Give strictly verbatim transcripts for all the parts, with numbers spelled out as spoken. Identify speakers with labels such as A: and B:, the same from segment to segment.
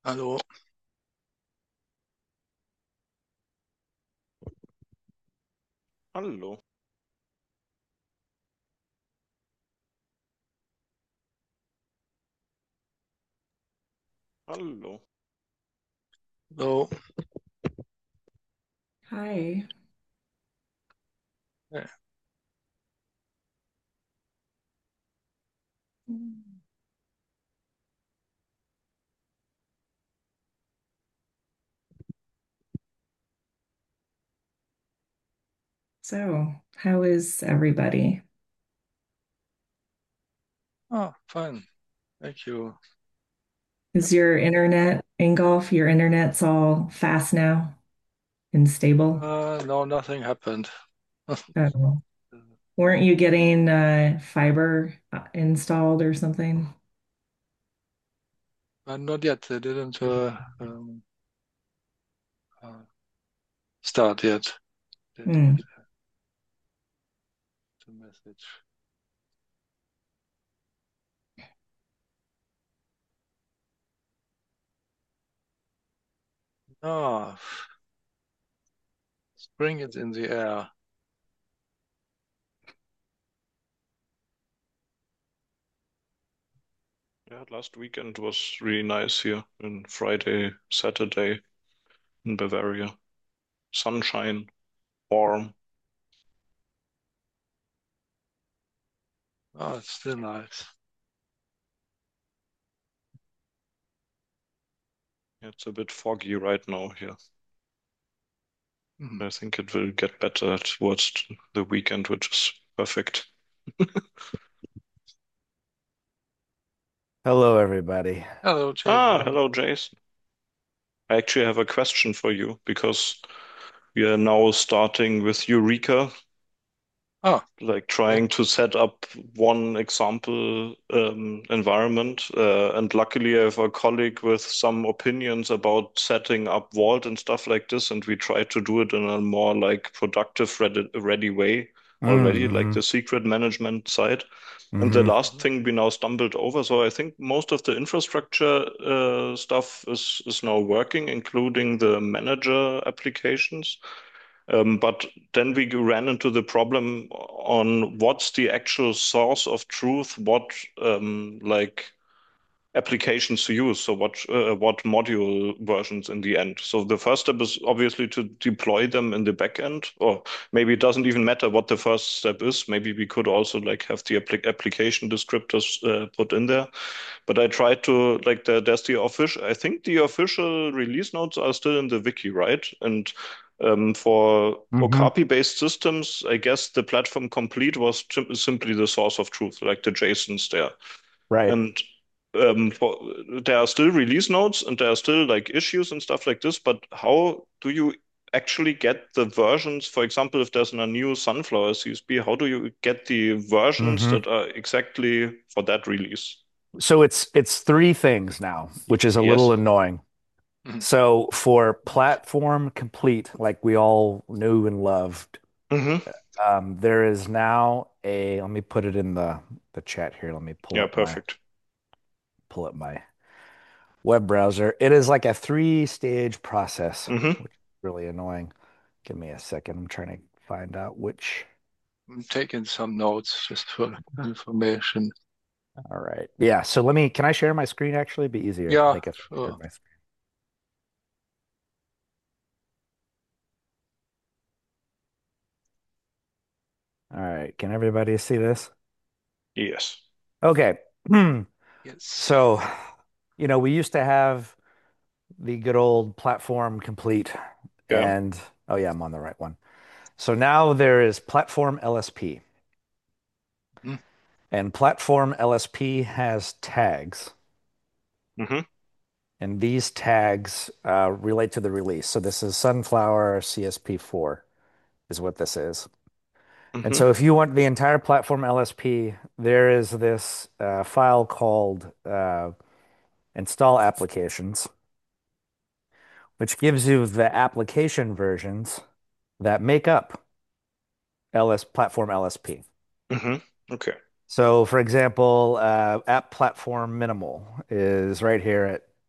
A: Hallo,
B: Hallo, hallo.
A: hallo.
C: Hi.
A: Ja.
C: So, how is everybody?
A: Oh, fine. Thank you.
C: Is your internet, Ingolf, your internet's all fast now and stable?
A: Uh, no, nothing happened.
C: Oh, weren't you getting uh, fiber uh, installed or something?
A: Uh, not yet. They didn't uh, um, uh, start yet. Didn't
C: Hmm.
A: get the message. Ah, spring is in the air.
B: Yeah, last weekend was really nice here in Friday, Saturday in Bavaria. Sunshine, warm.
A: Oh, it's still nice.
B: It's a bit foggy right now here.
A: Mhm.
B: I think it will get better towards the weekend, which is perfect.
D: Hello, everybody.
A: Hello,
B: Ah,
A: Jason.
B: hello, Jason. I actually have a question for you because we are now starting with Eureka,
A: Ah,
B: like
A: okay.
B: trying to set up one example um, environment. Uh, and luckily, I have a colleague with some opinions about setting up Vault and stuff like this, and we try to do it in a more like productive, ready, ready way already, like
D: Mm-hmm.
B: the secret management side. And the
D: Mm-hmm.
B: last
A: Mhm.
B: thing we now stumbled over, so I think most of the infrastructure uh, stuff is is now working, including the manager applications. Um, but then we ran into the problem on what's the actual source of truth, what um, like applications to use, so what uh, what module versions in the end. So the first step is obviously to deploy them in the backend, or maybe it doesn't even matter what the first step is. Maybe we could also like have the applic application descriptors uh, put in there. But I tried to like the, there's the official. I think the official release notes are still in the wiki, right? And um, for
D: Mm-hmm.
B: Okapi-based systems, I guess the platform complete was sim- simply the source of truth, like the JSONs there.
D: Right.
B: And um, for, there are still release notes and there are still like issues and stuff like this. But how do you actually get the versions? For example, if there's a new Sunflower C S P, how do you get the versions
D: Mm-hmm.
B: that are exactly for that release?
D: So it's it's three things now, which is a little
B: Yes.
D: annoying.
A: Mhm.
D: So for platform complete, like we all knew and loved,
B: Hmm.
D: um, there is now a, let me put it in the the chat here. Let me pull
B: Yeah,
D: up my
B: perfect.
D: pull up my web browser. It is like a three-stage process,
B: Hmm.
D: which is really annoying. Give me a second. I'm trying to find out which.
A: I'm taking some notes just for information.
D: All right. Yeah. So let me, can I share my screen actually? Be easier, I
A: Yeah,
D: think, if I shared
A: sure.
D: my screen. All right. Can everybody see this?
B: Yes.
D: Okay.
A: Yes.
D: So, you know, we used to have the good old platform complete
B: Yeah.
D: and, oh yeah, I'm on the right one. So now there is platform L S P,
A: Mhm.
D: and platform L S P has tags,
B: Hmm.
D: and these tags uh, relate to the release. So this is Sunflower C S P four is what this is. And
B: Hmm.
D: so if you want the entire platform L S P, there is this uh, file called uh, install applications, which gives you the application versions that make up L S platform L S P.
B: Hmm. Okay.
D: So for example, uh, app platform minimal is right here at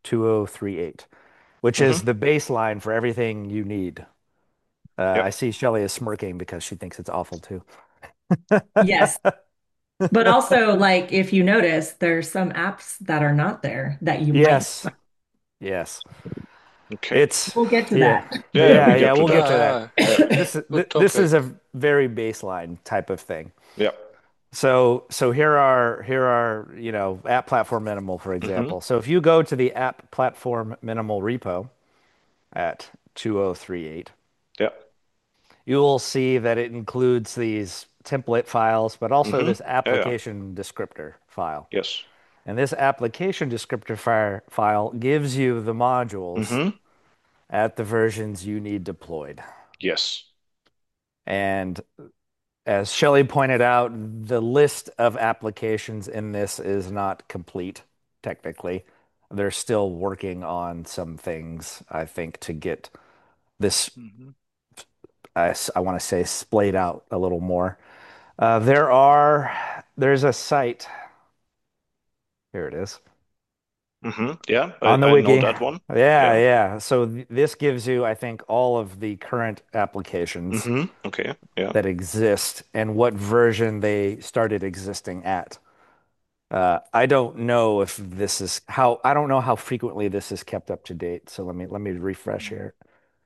D: two oh three eight, which is
B: Hmm.
D: the baseline for everything you need. Uh, I
B: Yep.
D: see Shelly is smirking because she thinks it's awful too.
C: Yes. But also, like, if you notice, there's some apps that are not there that you might.
D: Yes, yes.
B: Okay.
D: It's
C: We'll get to
D: yeah,
C: that.
B: Yeah, yeah,
D: yeah,
B: we
D: yeah.
B: get to
D: We'll get
B: that.
D: to that.
A: Yeah, yeah.
D: This is th
A: Good
D: this is
A: topic.
D: a very baseline type of thing.
B: Yeah.
D: So so here are here are you know app platform minimal, for
B: Hmm.
D: example. So if you go to the app platform minimal repo at two oh three eight,
B: Yeah.
D: you will see that it includes these template files, but also
B: Hmm.
D: this
B: Yeah, yeah.
D: application descriptor file.
B: Yes.
D: And this application descriptor fi file gives you the modules
B: Hmm.
D: at the versions you need deployed.
B: Yes.
D: And as Shelley pointed out, the list of applications in this is not complete, technically. They're still working on some things, I think, to get this,
A: Hmm.
D: I, I want to say, splayed out a little more. Uh, there are, there's a site, here it is,
B: Hmm. Yeah, I,
D: on the
B: I know
D: wiki.
B: that one.
D: Yeah,
B: Yeah.
D: yeah. So th this gives you, I think, all of the current applications
B: Hmm. Okay. Yeah.
D: that exist and what version they started existing at. Uh, I don't know if this is how I don't know how frequently this is kept up to date. So let me let me refresh here.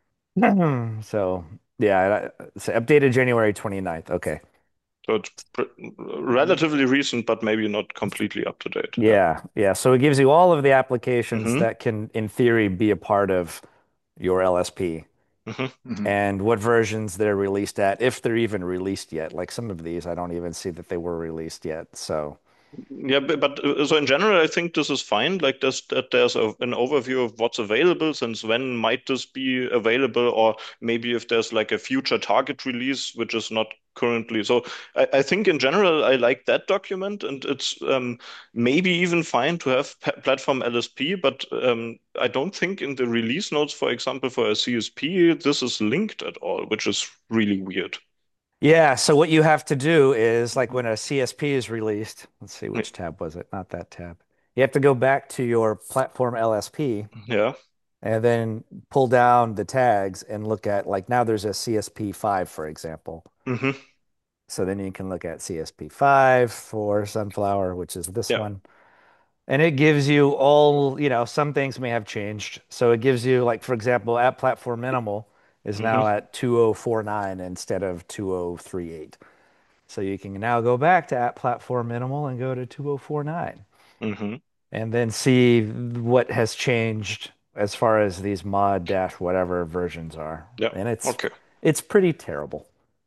D: So yeah, it's updated January twenty-ninth. Okay.
B: So it's pr relatively recent, but maybe not completely up to date. Yeah.
D: Yeah, yeah. So it gives you all of the applications
B: Hmm.
D: that can, in theory, be a part of your L S P
B: Hmm.
A: Hmm.
D: and what versions they're released at, if they're even released yet. Like some of these, I don't even see that they were released yet. So
B: Yeah, but, but uh, so in general, I think this is fine. Like this, that there's a, an overview of what's available, since when might this be available, or maybe if there's like a future target release, which is not currently. So I, I think in general, I like that document, and it's um, maybe even fine to have pa- platform L S P, but um, I don't think in the release notes, for example, for a C S P, this is linked at all, which is really weird.
D: yeah, so what you have to do is like when a C S P is released, let's see, which tab was it? Not that tab. You have to go back to your platform L S P
B: Yeah.
D: and then pull down the tags and look at like now there's a C S P five, for example.
B: Hmm.
D: So then you can look at C S P five for Sunflower, which is this
B: Yeah.
D: one. And it gives you all, you know, some things may have changed. So it gives you, like, for example, App Platform Minimal is now
B: Hmm.
D: at two oh four nine instead of two oh three eight. So you can now go back to App Platform Minimal and go to two oh four nine
B: Hmm.
D: and then see what has changed as far as these mod dash whatever versions are.
B: Yeah.
D: And it's
B: Okay.
D: it's pretty terrible.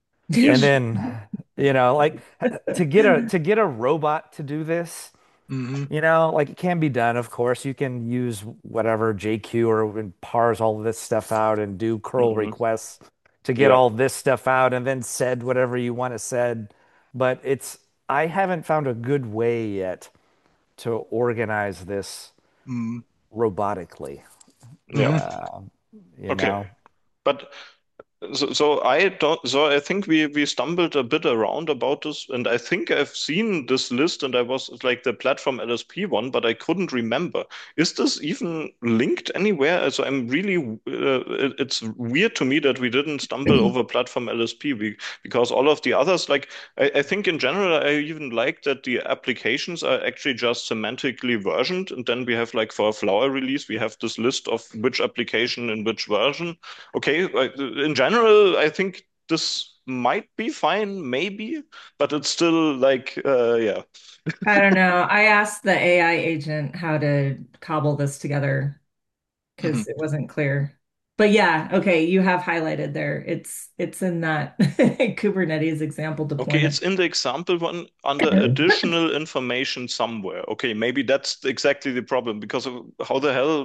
D: And
B: Yes.
D: then, you know, like to get a to get a robot to do this,
A: Hmm.
D: you know, like it can be done, of course. You can use whatever J Q or and parse all this stuff out and do curl
B: Hmm.
D: requests to get
B: Yeah.
D: all this stuff out and then said whatever you want to said. But it's I haven't found a good way yet to organize this
A: Hmm.
D: robotically,
B: Yeah.
A: Hmm.
D: you
B: Okay.
D: know?
B: But so, so I don't, so I think we we stumbled a bit around about this, and I think I've seen this list, and I was like the platform L S P one, but I couldn't remember. Is this even linked anywhere? So I'm really, uh, it- it's weird to me that we didn't stumble over platform L S P be- because all of the others, like I, I think in general, I even like that the applications are actually just semantically versioned, and then we have like for a Flower release, we have this list of which application in which version. Okay, like, in general, I think this might be fine, maybe, but it's still like, uh, yeah.
C: I don't know. I asked the A I agent how to cobble this together
A: Hmm.
C: because it wasn't clear. But yeah, okay, you have highlighted there. It's it's in that Kubernetes example
B: Okay, it's
C: deployment.
B: in the example one under additional information somewhere. Okay, maybe that's exactly the problem because of how the hell?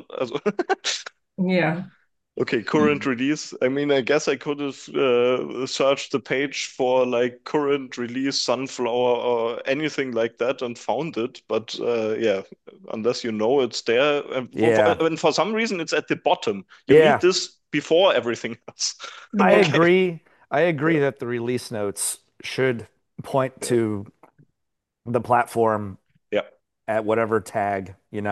C: Yeah.
B: Okay, current
A: Hmm.
B: release. I mean, I guess I could have uh, searched the page for like current release Sunflower or anything like that and found it. But uh, yeah, unless you know it's there, and for, for,
D: Yeah.
B: and for some reason it's at the bottom. You need
D: Yeah.
B: this before everything else.
D: I
C: Yeah.
B: Okay.
D: agree. I agree
B: Yeah.
D: that the release notes should point
B: Yeah.
D: to the platform
B: Yeah.
D: at whatever tag, you know.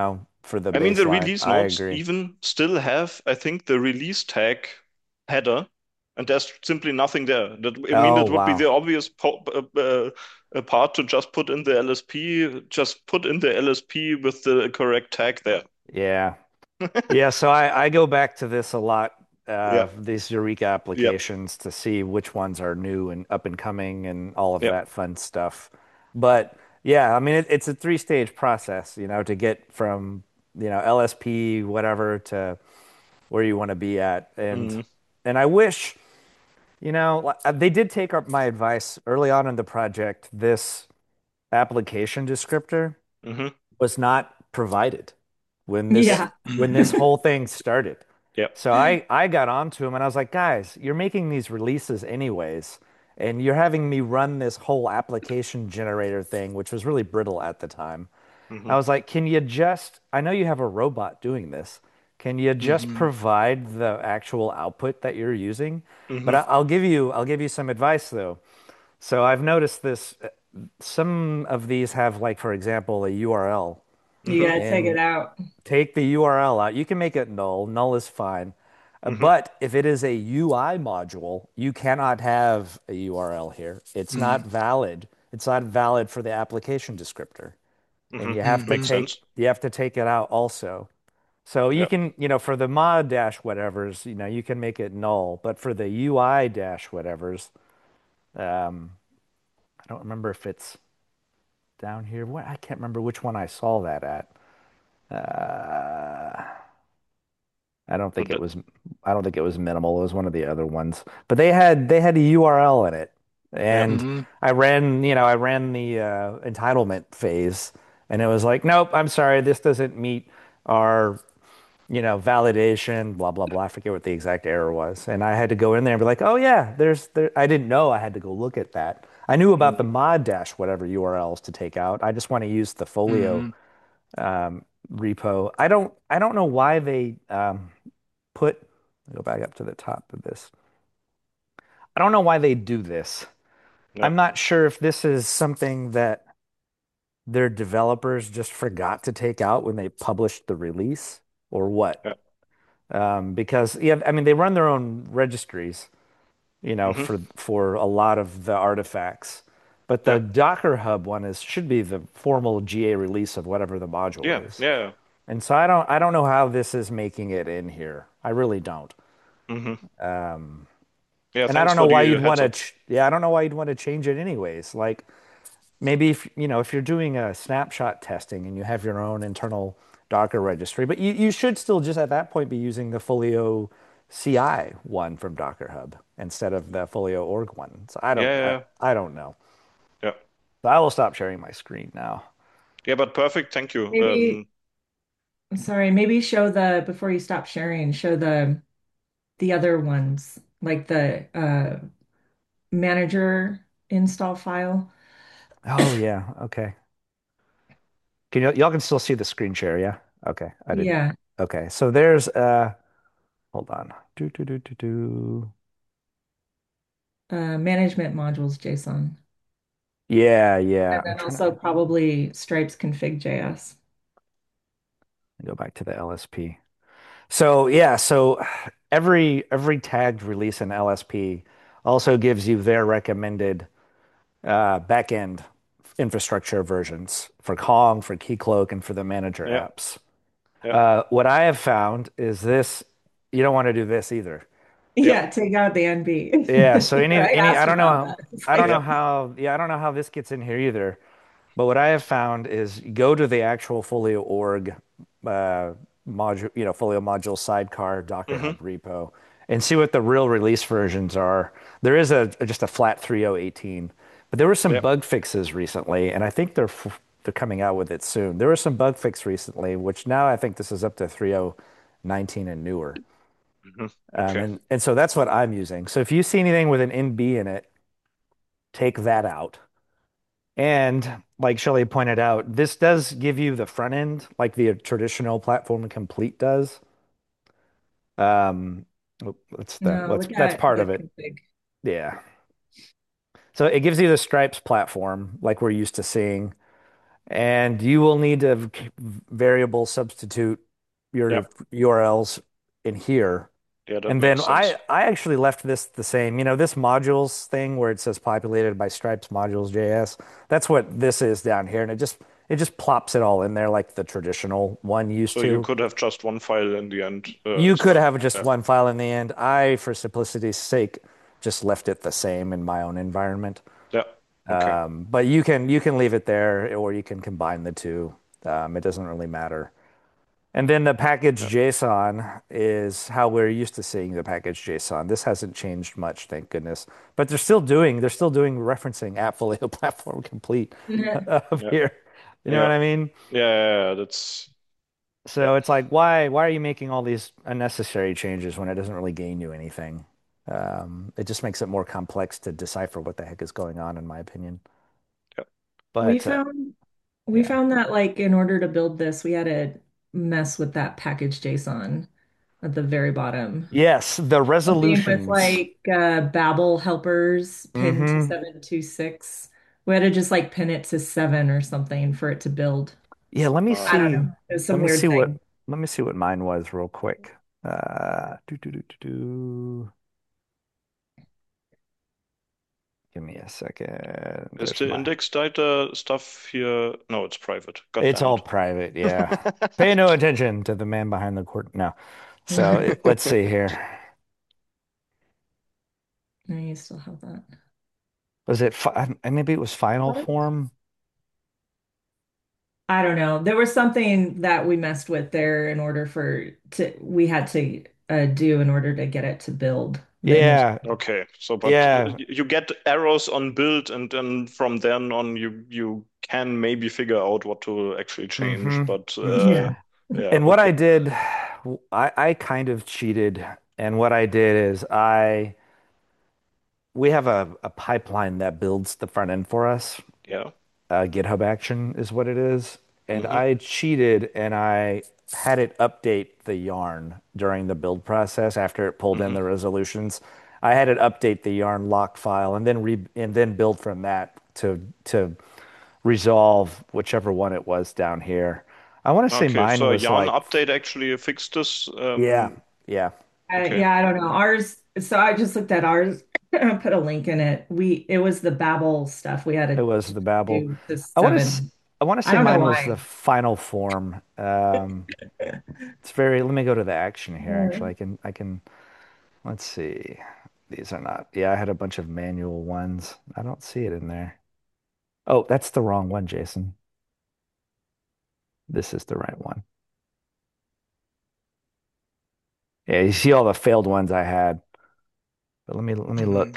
D: for the
B: I mean, the
D: baseline.
B: release
D: I
B: notes
D: agree.
B: even still have, I think, the release tag header, and there's simply nothing there. That I mean,
D: Oh,
B: that would be the
D: wow.
B: obvious po uh, uh, uh, part to just put in the L S P, just put in the L S P with the correct tag there.
D: Yeah. Yeah, so I, I go back to this a lot, uh,
B: Yeah,
D: these Eureka
B: yeah,
D: applications to see which ones are new and up and coming and all of
B: yeah.
D: that fun stuff. But yeah, I mean, it, it's a three-stage process, you know, to get from, you know, L S P, whatever, to where you want to be at. And
B: Mm,
D: and I wish, you know, like, uh, they did take up my advice early on in the project. This application descriptor
B: hmm
D: was not provided when this
C: Yeah.
D: when this whole thing started.
B: Yeah.
D: So I I got onto him and I was like, guys, you're making these releases anyways, and you're having me run this whole application generator thing, which was really brittle at the time.
B: hmm
D: I was like, can you just, I know you have a robot doing this. Can you just
A: Hmm.
D: provide the actual output that you're using? But
B: hmm
D: I, I'll give you I'll give you some advice though. So I've noticed this. uh, Some of these have, like, for example, a U R L,
C: You
B: hmm
C: gotta take it
D: and
C: out.
D: take the U R L out. You can make it null. Null is fine. Uh,
B: hmm
D: But if it is a U I module, you cannot have a U R L here. It's
A: Hmm.
D: not valid. It's not valid for the application descriptor. And
B: hmm
D: you have to
B: Makes
A: Hmm.
D: take
B: sense.
D: you have to take it out also. So you
B: Yeah.
D: can, you know, for the mod dash whatevers, you know, you can make it null. But for the U I dash whatevers, um, I don't remember if it's down here. What I can't remember which one I saw that at. Uh, I don't think
B: But
D: it
B: that,
D: was I don't think it was minimal. It was one of the other ones. But they had they had a U R L in it.
B: yeah.
D: And
A: Hmm.
D: I ran, you know, I ran the uh, entitlement phase and it was like, nope, I'm sorry, this doesn't meet our, you know, validation, blah blah blah. I forget what the exact error was. And I had to go in there and be like, oh yeah, there's there I didn't know I had to go look at that. I knew about the
B: hmm
D: mod dash whatever U R Ls to take out. I just want to use the Folio
A: Hmm.
D: um, repo. I don't I don't know why they um, put go back up to the top of this. I don't know why they do this.
B: Yeah.
D: I'm not sure if this is something that their developers just forgot to take out when they published the release or what.
B: Yeah.
D: Um, because yeah, I mean they run their own registries, you know,
B: hmm
D: for for a lot of the artifacts. But the
B: Yeah.
D: Docker Hub one is should be the formal G A release of whatever the
B: Yeah.
D: module is.
B: Yeah.
D: And so I don't I don't know how this is making it in here. I really don't.
B: hmm
D: Um,
B: Yeah.
D: and I
B: Thanks
D: don't know
B: for
D: why
B: the
D: you'd want
B: heads
D: to
B: up.
D: ch yeah, I don't know why you'd want to change it anyways. Like maybe if you know if you're doing a snapshot testing and you have your own internal Docker registry, but you, you should still just at that point be using the Folio C I one from Docker Hub instead of the Folio org one. So I
B: Yeah.
D: don't I,
B: Yeah.
D: I don't know.
B: Yeah.
D: So I will stop sharing my screen now.
B: Yeah. But perfect. Thank you.
C: Maybe,
B: Um,
C: I'm sorry, maybe show the, before you stop sharing, show the the other ones, like the uh manager install file.
D: Oh yeah, okay. Can you y'all can still see the screen share, yeah? Okay, I didn't.
C: Yeah.
D: Okay, so there's uh hold on. Do do do do do.
C: Uh management modules JSON.
D: Yeah, yeah.
C: And
D: I'm
C: then
D: trying
C: also
D: to
C: probably Stripes config J S.
D: go back to the L S P. So yeah, so every every tagged release in L S P also gives you their recommended uh, backend infrastructure versions for Kong, for Keycloak, and for the manager
B: yeah.
D: apps.
B: Yeah.
D: Uh, what I have found is this, you don't want to do this either.
B: Yeah.
C: Yeah, take out the N B.
D: Yeah, so any
C: I
D: any I
C: asked
D: don't
C: about
D: know
C: that. It's
D: I don't
C: like,
D: know
B: Yeah.
D: how yeah, I don't know how this gets in here either. But what I have found is go to the actual Folio org uh, module, you know, Folio module sidecar Docker
B: hmm
D: Hub repo and see what the real release versions are. There is a just a flat three point oh eighteen, but there were some
B: Yeah.
D: bug fixes recently, and I think they're f- they're coming out with it soon. There was some bug fix recently, which now I think this is up to three point oh nineteen and newer.
B: hmm
D: Um,
B: Okay.
D: and and so that's what I'm using. So if you see anything with an N B in it, take that out. And like Shelly pointed out, this does give you the front end, like the traditional platform complete does. Um, that's the
C: no,
D: let's
C: look
D: that's
C: at
D: part of
C: get
D: it.
C: config.
D: Yeah. So it gives you the Stripes platform, like we're used to seeing. And you will need to variable substitute
B: Yeah.
D: your U R Ls in here.
B: Yeah, that
D: And then
B: makes sense.
D: I, I actually left this the same. You know, this modules thing where it says populated by stripes modules J S, that's what this is down here. And it just it just plops it all in there like the traditional one used
B: So you
D: to.
B: could have just one file in the end uh,
D: You could
B: instead.
D: have just
B: Yeah.
D: one file in the end. I, for simplicity's sake, just left it the same in my own environment.
B: Yeah. Okay.
D: Um, but you can you can leave it there or you can combine the two. Um, it doesn't really matter. And then the package
B: Yeah.
D: JSON is how we're used to seeing the package JSON. This hasn't changed much, thank goodness. But they're still doing they're still doing referencing AppFolio platform complete up
B: Yeah.
D: here. You know
B: Yeah.
D: what I mean?
B: Yeah. Yeah, yeah, that's yeah.
D: So it's like why why are you making all these unnecessary changes when it doesn't really gain you anything? Um, it just makes it more complex to decipher what the heck is going on, in my opinion.
B: Yeah.
C: We
D: But uh,
C: found we
D: yeah.
C: found that like in order to build this, we had to mess with that package JSON at the very bottom.
D: Yes, the
C: Something with
D: resolutions.
C: like uh Babel helpers pinned to
D: Hmm.
C: seven two six. We had to just like pin it to seven or something for it to build.
D: Yeah, let me
C: I
B: Uh,
C: don't
D: see.
C: know. It was
D: Let
C: some
D: me see
C: weird
D: what
C: thing.
D: let me see what mine was real quick. Uh, do, do, do, do, do. Give me a second.
B: is
D: There's
B: the
D: my.
B: index data stuff here? No, it's private. God
D: It's
B: damn
D: all
B: it.
D: private, yeah. Pay no attention to the man behind the court. No. So it, let's see here.
C: No, you still have that.
D: Was it fi maybe it was final
C: What?
D: form?
C: I don't know. There was something that we messed with there in order for to we had to uh, do in order to get it to build the initial.
D: Yeah,
B: Okay. So, but uh,
D: yeah.
B: y- you get errors on build, and then from then on, you you can maybe figure out what to actually change.
D: Hmm.
B: But uh,
C: Yeah.
B: yeah.
D: And what I
B: Okay.
D: did, I, I kind of cheated. And what I did is I we have a, a pipeline that builds the front end for us.
B: Yeah.
D: Uh, GitHub Action is what it is. And
B: Mm-hmm.
D: I cheated and I had it update the yarn during the build process after it pulled in
B: Mm-hmm.
D: the resolutions. I had it update the yarn lock file and then re and then build from that to to resolve whichever one it was down here. I want to say
B: Okay.
D: mine
B: So
D: was
B: Yarn
D: like,
B: update actually fixed this.
D: yeah,
B: Um,
D: yeah,
C: I,
B: okay.
C: yeah, I don't know. Ours, so I just looked at ours, I put a link in it. We it was the Babel stuff we had
D: it
C: to
D: was the Babel.
C: do to
D: I want to
C: seven.
D: I want to
C: I
D: say
C: don't know
D: mine was the
C: why.
D: final form. Um, it's very, let me go to the action here. Actually, I can I can let's see. These are not. Yeah, I had a bunch of manual ones. I don't see it in there. Oh, that's the wrong one, Jason. This is the right one. Yeah, you see all the failed ones I had. But let me let me
B: Mm-hmm.
D: look.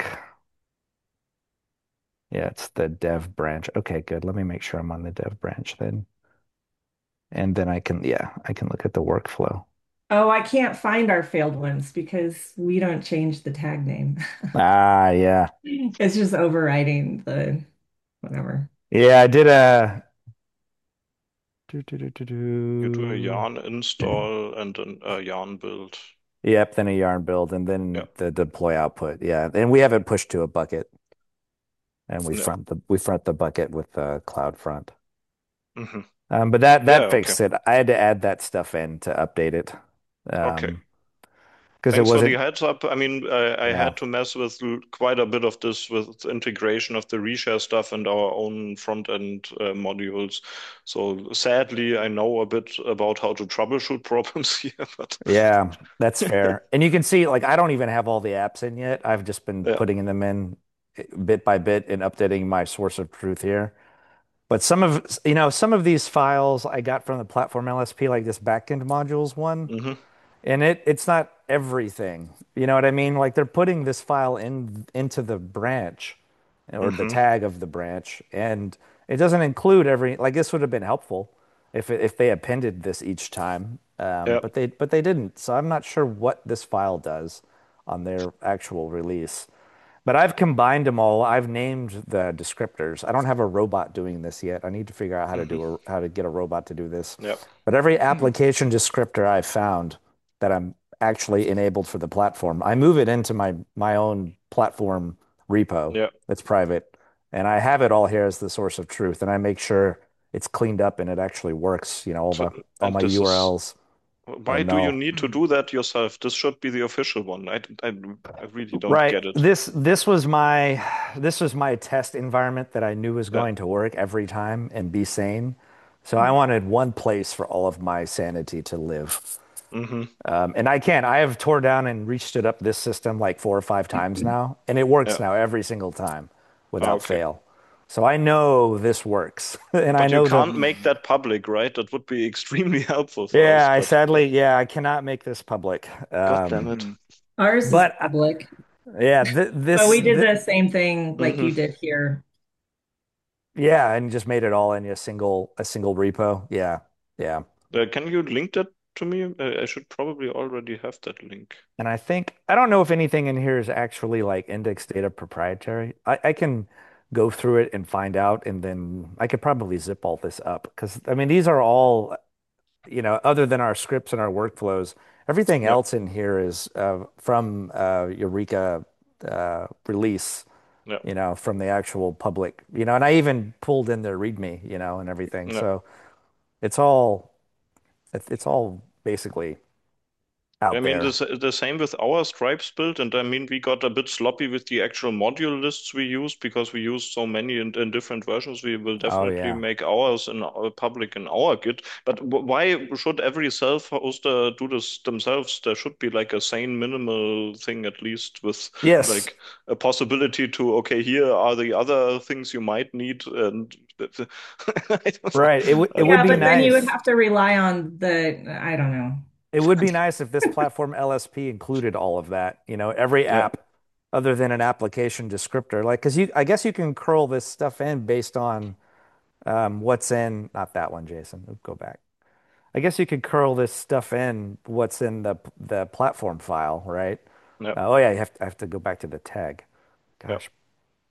D: Yeah, it's the dev branch. Okay, good. Let me make sure I'm on the dev branch then. And then I can, yeah, I can look at the workflow.
C: Oh, I can't find our failed ones because we don't change the tag name.
D: Ah, yeah.
C: It's just overriding the whatever.
D: Yeah, I did a do, do, do, do,
B: You do a
D: do.
B: Yarn install and then a Yarn build.
D: Yep, then a yarn build and
B: Yeah.
D: then the deploy output. Yeah. And we have it pushed to a bucket and we
B: Yeah.
D: front the we front the bucket with the CloudFront.
B: Mm-hmm.
D: Um, but that
B: Yeah.
D: that
B: Okay.
D: fixed it. I had to add that stuff in to update it.
B: Okay.
D: Um, because it
B: Thanks for the
D: wasn't,
B: heads up. I mean, I, I
D: yeah.
B: had to mess with l- quite a bit of this with integration of the reshare stuff and our own front end uh, modules. So sadly, I know a bit about how to troubleshoot problems here, but
D: Yeah, that's fair. And you can see, like, I don't even have all the apps in yet. I've just been
B: yeah.
D: putting them in eh, bit by bit and updating my source of truth here. But some of, you know, some of these files I got from the platform L S P, like this backend modules one,
B: Hmm.
D: and it it's not everything. You know what I mean? Like they're putting this file in into the branch or the
B: Hmm.
D: tag of the branch, and it doesn't include every, like this would have been helpful if it, if they appended this each time. Um,
B: Yeah.
D: but they but they didn't. So I'm not sure what this file does on their actual release. But I've combined them all. I've named the descriptors. I don't have a robot doing this yet. I need to figure out how to
B: Hmm.
D: do a, how to get a robot to do this.
B: Yeah.
D: But every application descriptor I've found that I'm actually enabled for the platform, I move it into my my own platform repo
B: Yeah.
D: that's private, and I have it all here as the source of truth. And I make sure it's cleaned up and it actually works. You know, all
B: So,
D: the all
B: and
D: my
B: this is
D: U R Ls are
B: why do you
D: null.
B: need to do that yourself? This should be the official one. I, I, I really don't
D: Right.
B: get it.
D: This this was my this was my test environment that I knew was
B: Yeah.
D: going to work every time and be sane. So I wanted one place for all of my sanity to live.
B: Hmm.
D: Um, and I can. I have tore down and reached it up this system like four or five times now, and it works
B: Yeah.
D: now every single time
B: Ah,
D: without
B: okay.
D: fail. So I know this works, and I
B: But you
D: know the
B: can't make that public, right? That would be extremely helpful for
D: yeah.
B: us.
D: I
B: But
D: sadly yeah. I cannot make this public.
B: God damn
D: Um,
B: it.
A: Mm.
C: Ours is
D: but uh,
C: public,
D: yeah, th
C: but
D: this
C: we did
D: th
C: the same thing like
B: Hmm.
C: you did here.
D: yeah, and just made it all in a single a single repo. Yeah, yeah.
B: Uh, can you link that to me? Uh, I should probably already have that link.
D: And I think I don't know if anything in here is actually like index data proprietary. I, I can go through it and find out, and then I could probably zip all this up because I mean these are all, you know, other than our scripts and our workflows, everything
B: Yeah.
D: else in here is uh, from uh, Eureka uh, release,
B: Yeah.
D: you know, from the actual public, you know, and I even pulled in their README, you know, and everything.
B: Yeah.
D: So it's all it's it's all basically
B: I
D: out
B: mean,
D: there.
B: the, s- the same with our Stripes build, and I mean, we got a bit sloppy with the actual module lists we used because we used so many in, in different versions. We will
D: Oh
B: definitely
D: yeah.
B: make ours in our public in our Git. But w why should every self-hoster do this themselves? There should be like a sane minimal thing at least with
D: Yes.
B: like a possibility to, okay, here are the other things you might need, and I don't know.
D: Right. It would it
B: Uh,
D: would
C: Yeah,
D: be
C: but then you would
D: nice.
C: have to rely on the, I don't know.
D: It would be nice if this platform L S P included all of that. You know, every
B: yeah,
D: app other than an application descriptor. Like, because you, I guess you can curl this stuff in based on um, what's in, not that one, Jason. Oop, go back. I guess you could curl this stuff in what's in the the platform file, right?
B: yeah,
D: Uh, oh yeah, you have to, I have to go back to the tag.
B: yeah.
D: Gosh,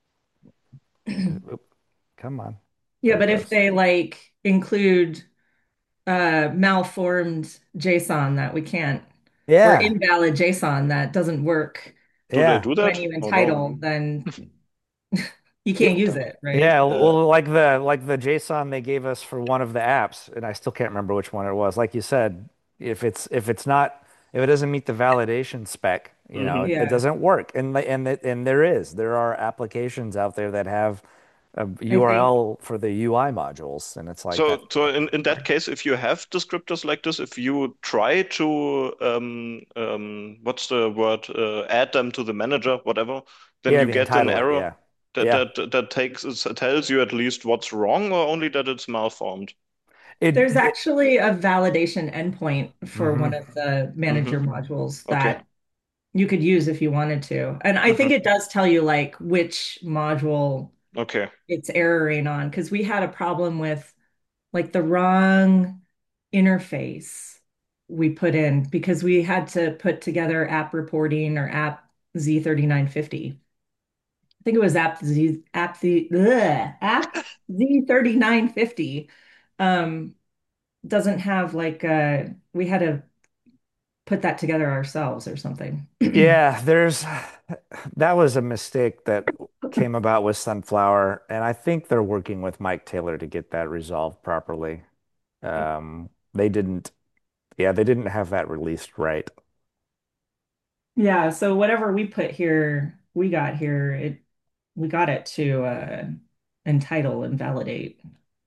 D: oop, come on.
C: Yeah,
D: There it
C: but if
D: goes.
C: they like include uh malformed JSON that we can't, or
D: Yeah,
C: invalid JSON that doesn't work
B: Do they
D: yeah.
B: do
C: when
B: that?
C: you
B: Oh no.
C: entitle, then you
D: Yeah,
C: can't use it, right?
D: yeah,
B: Uh,
D: well, like the like the JSON they gave us for one of the apps, and I still can't remember which one it was. Like you said, if it's if it's not if it doesn't meet the validation spec, you know,
B: mhm.
D: it, it
C: Yeah.
D: doesn't work. And the- and it, and there is there are applications out there that have a
C: I think
D: U R L for the U I modules, and it's like that.
B: So, so in, in that case, if you have descriptors like this, if you try to um, um, what's the word, uh, add them to the manager, whatever, then
D: Yeah,
B: you
D: the
B: get an
D: entitle it.
B: error
D: Yeah,
B: that
D: yeah.
B: that that takes tells you at least what's wrong, or only that it's malformed.
C: there's
D: It, it
C: actually a validation endpoint for one
D: hmm
C: of the
B: Hmm.
C: manager modules
B: Okay.
C: that you could use if you wanted to. And I
B: Hmm.
C: think it does tell you like which module
B: Okay.
C: it's erroring on, because we had a problem with like the wrong interface we put in because we had to put together app reporting or app Z thirty-nine fifty. I think it was app Z app the ugh, app Z thirty-nine fifty. Um, doesn't have like uh we had to put that together ourselves or something.
D: yeah, there's that was a mistake that came about with Sunflower, and I think they're working with Mike Taylor to get that resolved properly. Um, they didn't, yeah, they didn't have that released right.
C: Yeah, so whatever we put here, we got here, it we got it to uh entitle and validate.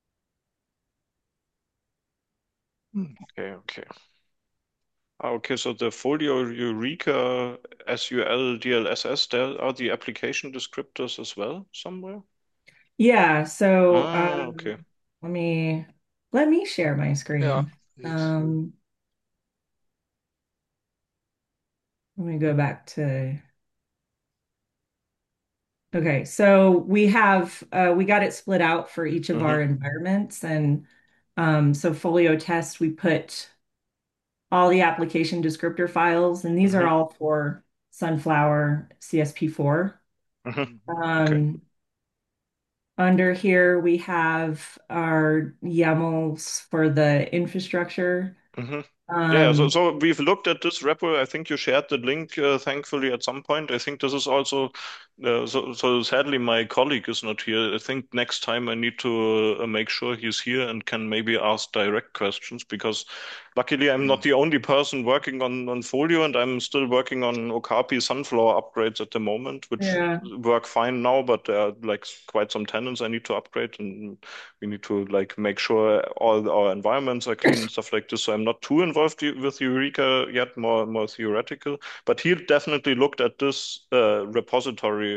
B: Okay. Okay. Ah, okay. So the Folio Eureka S U L D L S S, there are the application descriptors as well somewhere.
C: Yeah, so
B: Ah, okay.
C: um let me let me share my
A: Yeah,
C: screen.
A: please.
C: Um let me go back to okay, so we have uh we got it split out for each of our
B: Hmm.
C: environments, and um so Folio test we put all the application descriptor files, and these are
B: Hmm.
C: all for Sunflower C S P four.
B: Hmm.
A: Mhm.
B: Okay.
C: Um, under here, we have our YAMLs for the infrastructure.
B: Mm-hmm. Yeah, so
C: Um,
B: so we've looked at this repo. I think you shared the link, uh, thankfully, at some point. I think this is also uh, so. So sadly, my colleague is not here. I think next time I need to uh, make sure he's here and can maybe ask direct questions because luckily I'm not the only person working on on Folio, and I'm still working on Okapi Sunflower upgrades at the moment, which
C: yeah,
B: work fine now, but there are like quite some tenants I need to upgrade, and we need to like make sure all our environments are clean and stuff like this. So I'm not too involved with Eureka yet, more more theoretical. But he definitely looked at this uh, repository.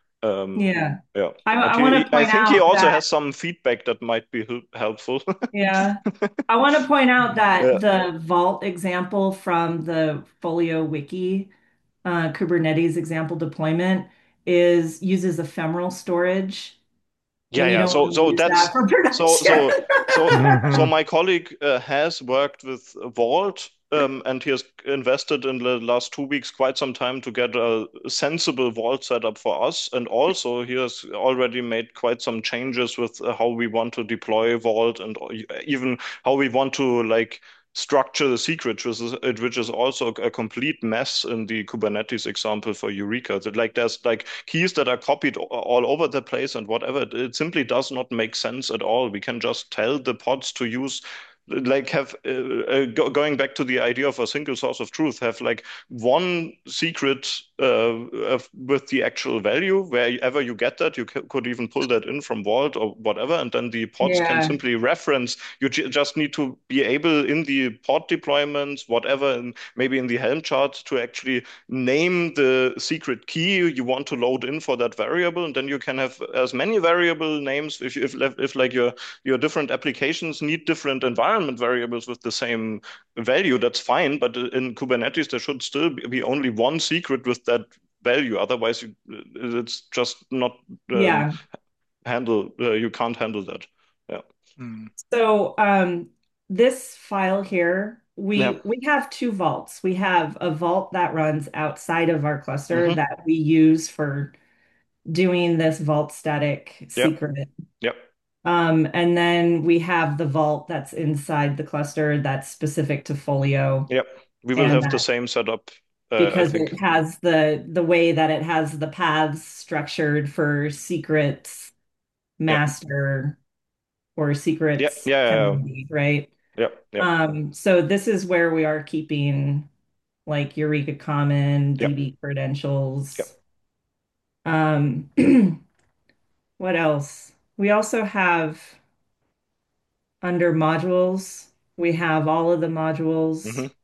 B: Um,
C: yeah.
B: yeah,
C: I,
B: but
C: I
B: he,
C: want
B: he,
C: to
B: I
C: point
B: think he
C: out
B: also
C: that,
B: has some feedback that might be hel- helpful.
C: yeah, I want to point out
B: Yeah,
C: that the Vault example from the Folio Wiki, uh, Kubernetes example deployment is uses ephemeral storage,
B: yeah,
C: and you
B: yeah.
C: don't
B: So
C: want to
B: so
C: use that
B: that's
C: for
B: so
C: production.
B: so so so my colleague uh, has worked with Vault. Um, and he has invested in the last two weeks quite some time to get a sensible Vault setup for us. And also, he has already made quite some changes with uh, how we want to deploy Vault and even how we want to like structure the secret, which is, which is also a complete mess in the Kubernetes example for Eureka. That like there's like keys that are copied all over the place and whatever. It simply does not make sense at all. We can just tell the pods to use like have uh, uh, go, going back to the idea of a single source of truth, have like one secret uh, of, with the actual value. Wherever you get that, you c could even pull that in from Vault or whatever, and then the pods can
C: Yeah,
B: simply reference. You j just need to be able in the pod deployments, whatever, and maybe in the Helm chart to actually name the secret key you want to load in for that variable, and then you can have as many variable names if if if like your your different applications need different environment variables with the same value, that's fine. But in Kubernetes, there should still be only one secret with that value. Otherwise, you, it's just not um,
C: yeah.
B: handle. Uh, you can't handle that. Yeah.
A: Mm.
C: So um, this file here,
B: Yeah.
C: we we have two vaults. We have a vault that runs outside of our cluster
B: Mm-hmm.
C: that we use for doing this vault static
B: Yep.
C: secret.
B: Yep.
C: Um, and then we have the vault that's inside the cluster that's specific to Folio,
B: Yep. We will
C: and
B: have the
C: that
B: same setup, uh, I
C: because
B: think.
C: it has the the way that it has the paths structured for secrets,
B: Yep.
C: master, or
B: Yep.
C: secrets
B: Yeah. Yeah. Yeah.
C: community, right?
B: Yep. Yep.
C: Um, so this is where we are keeping like Eureka Common,
B: Yep.
C: D B
B: Yep.
C: credentials. Um, what else? We also have under modules, we have all of the modules.
B: Mm-hmm.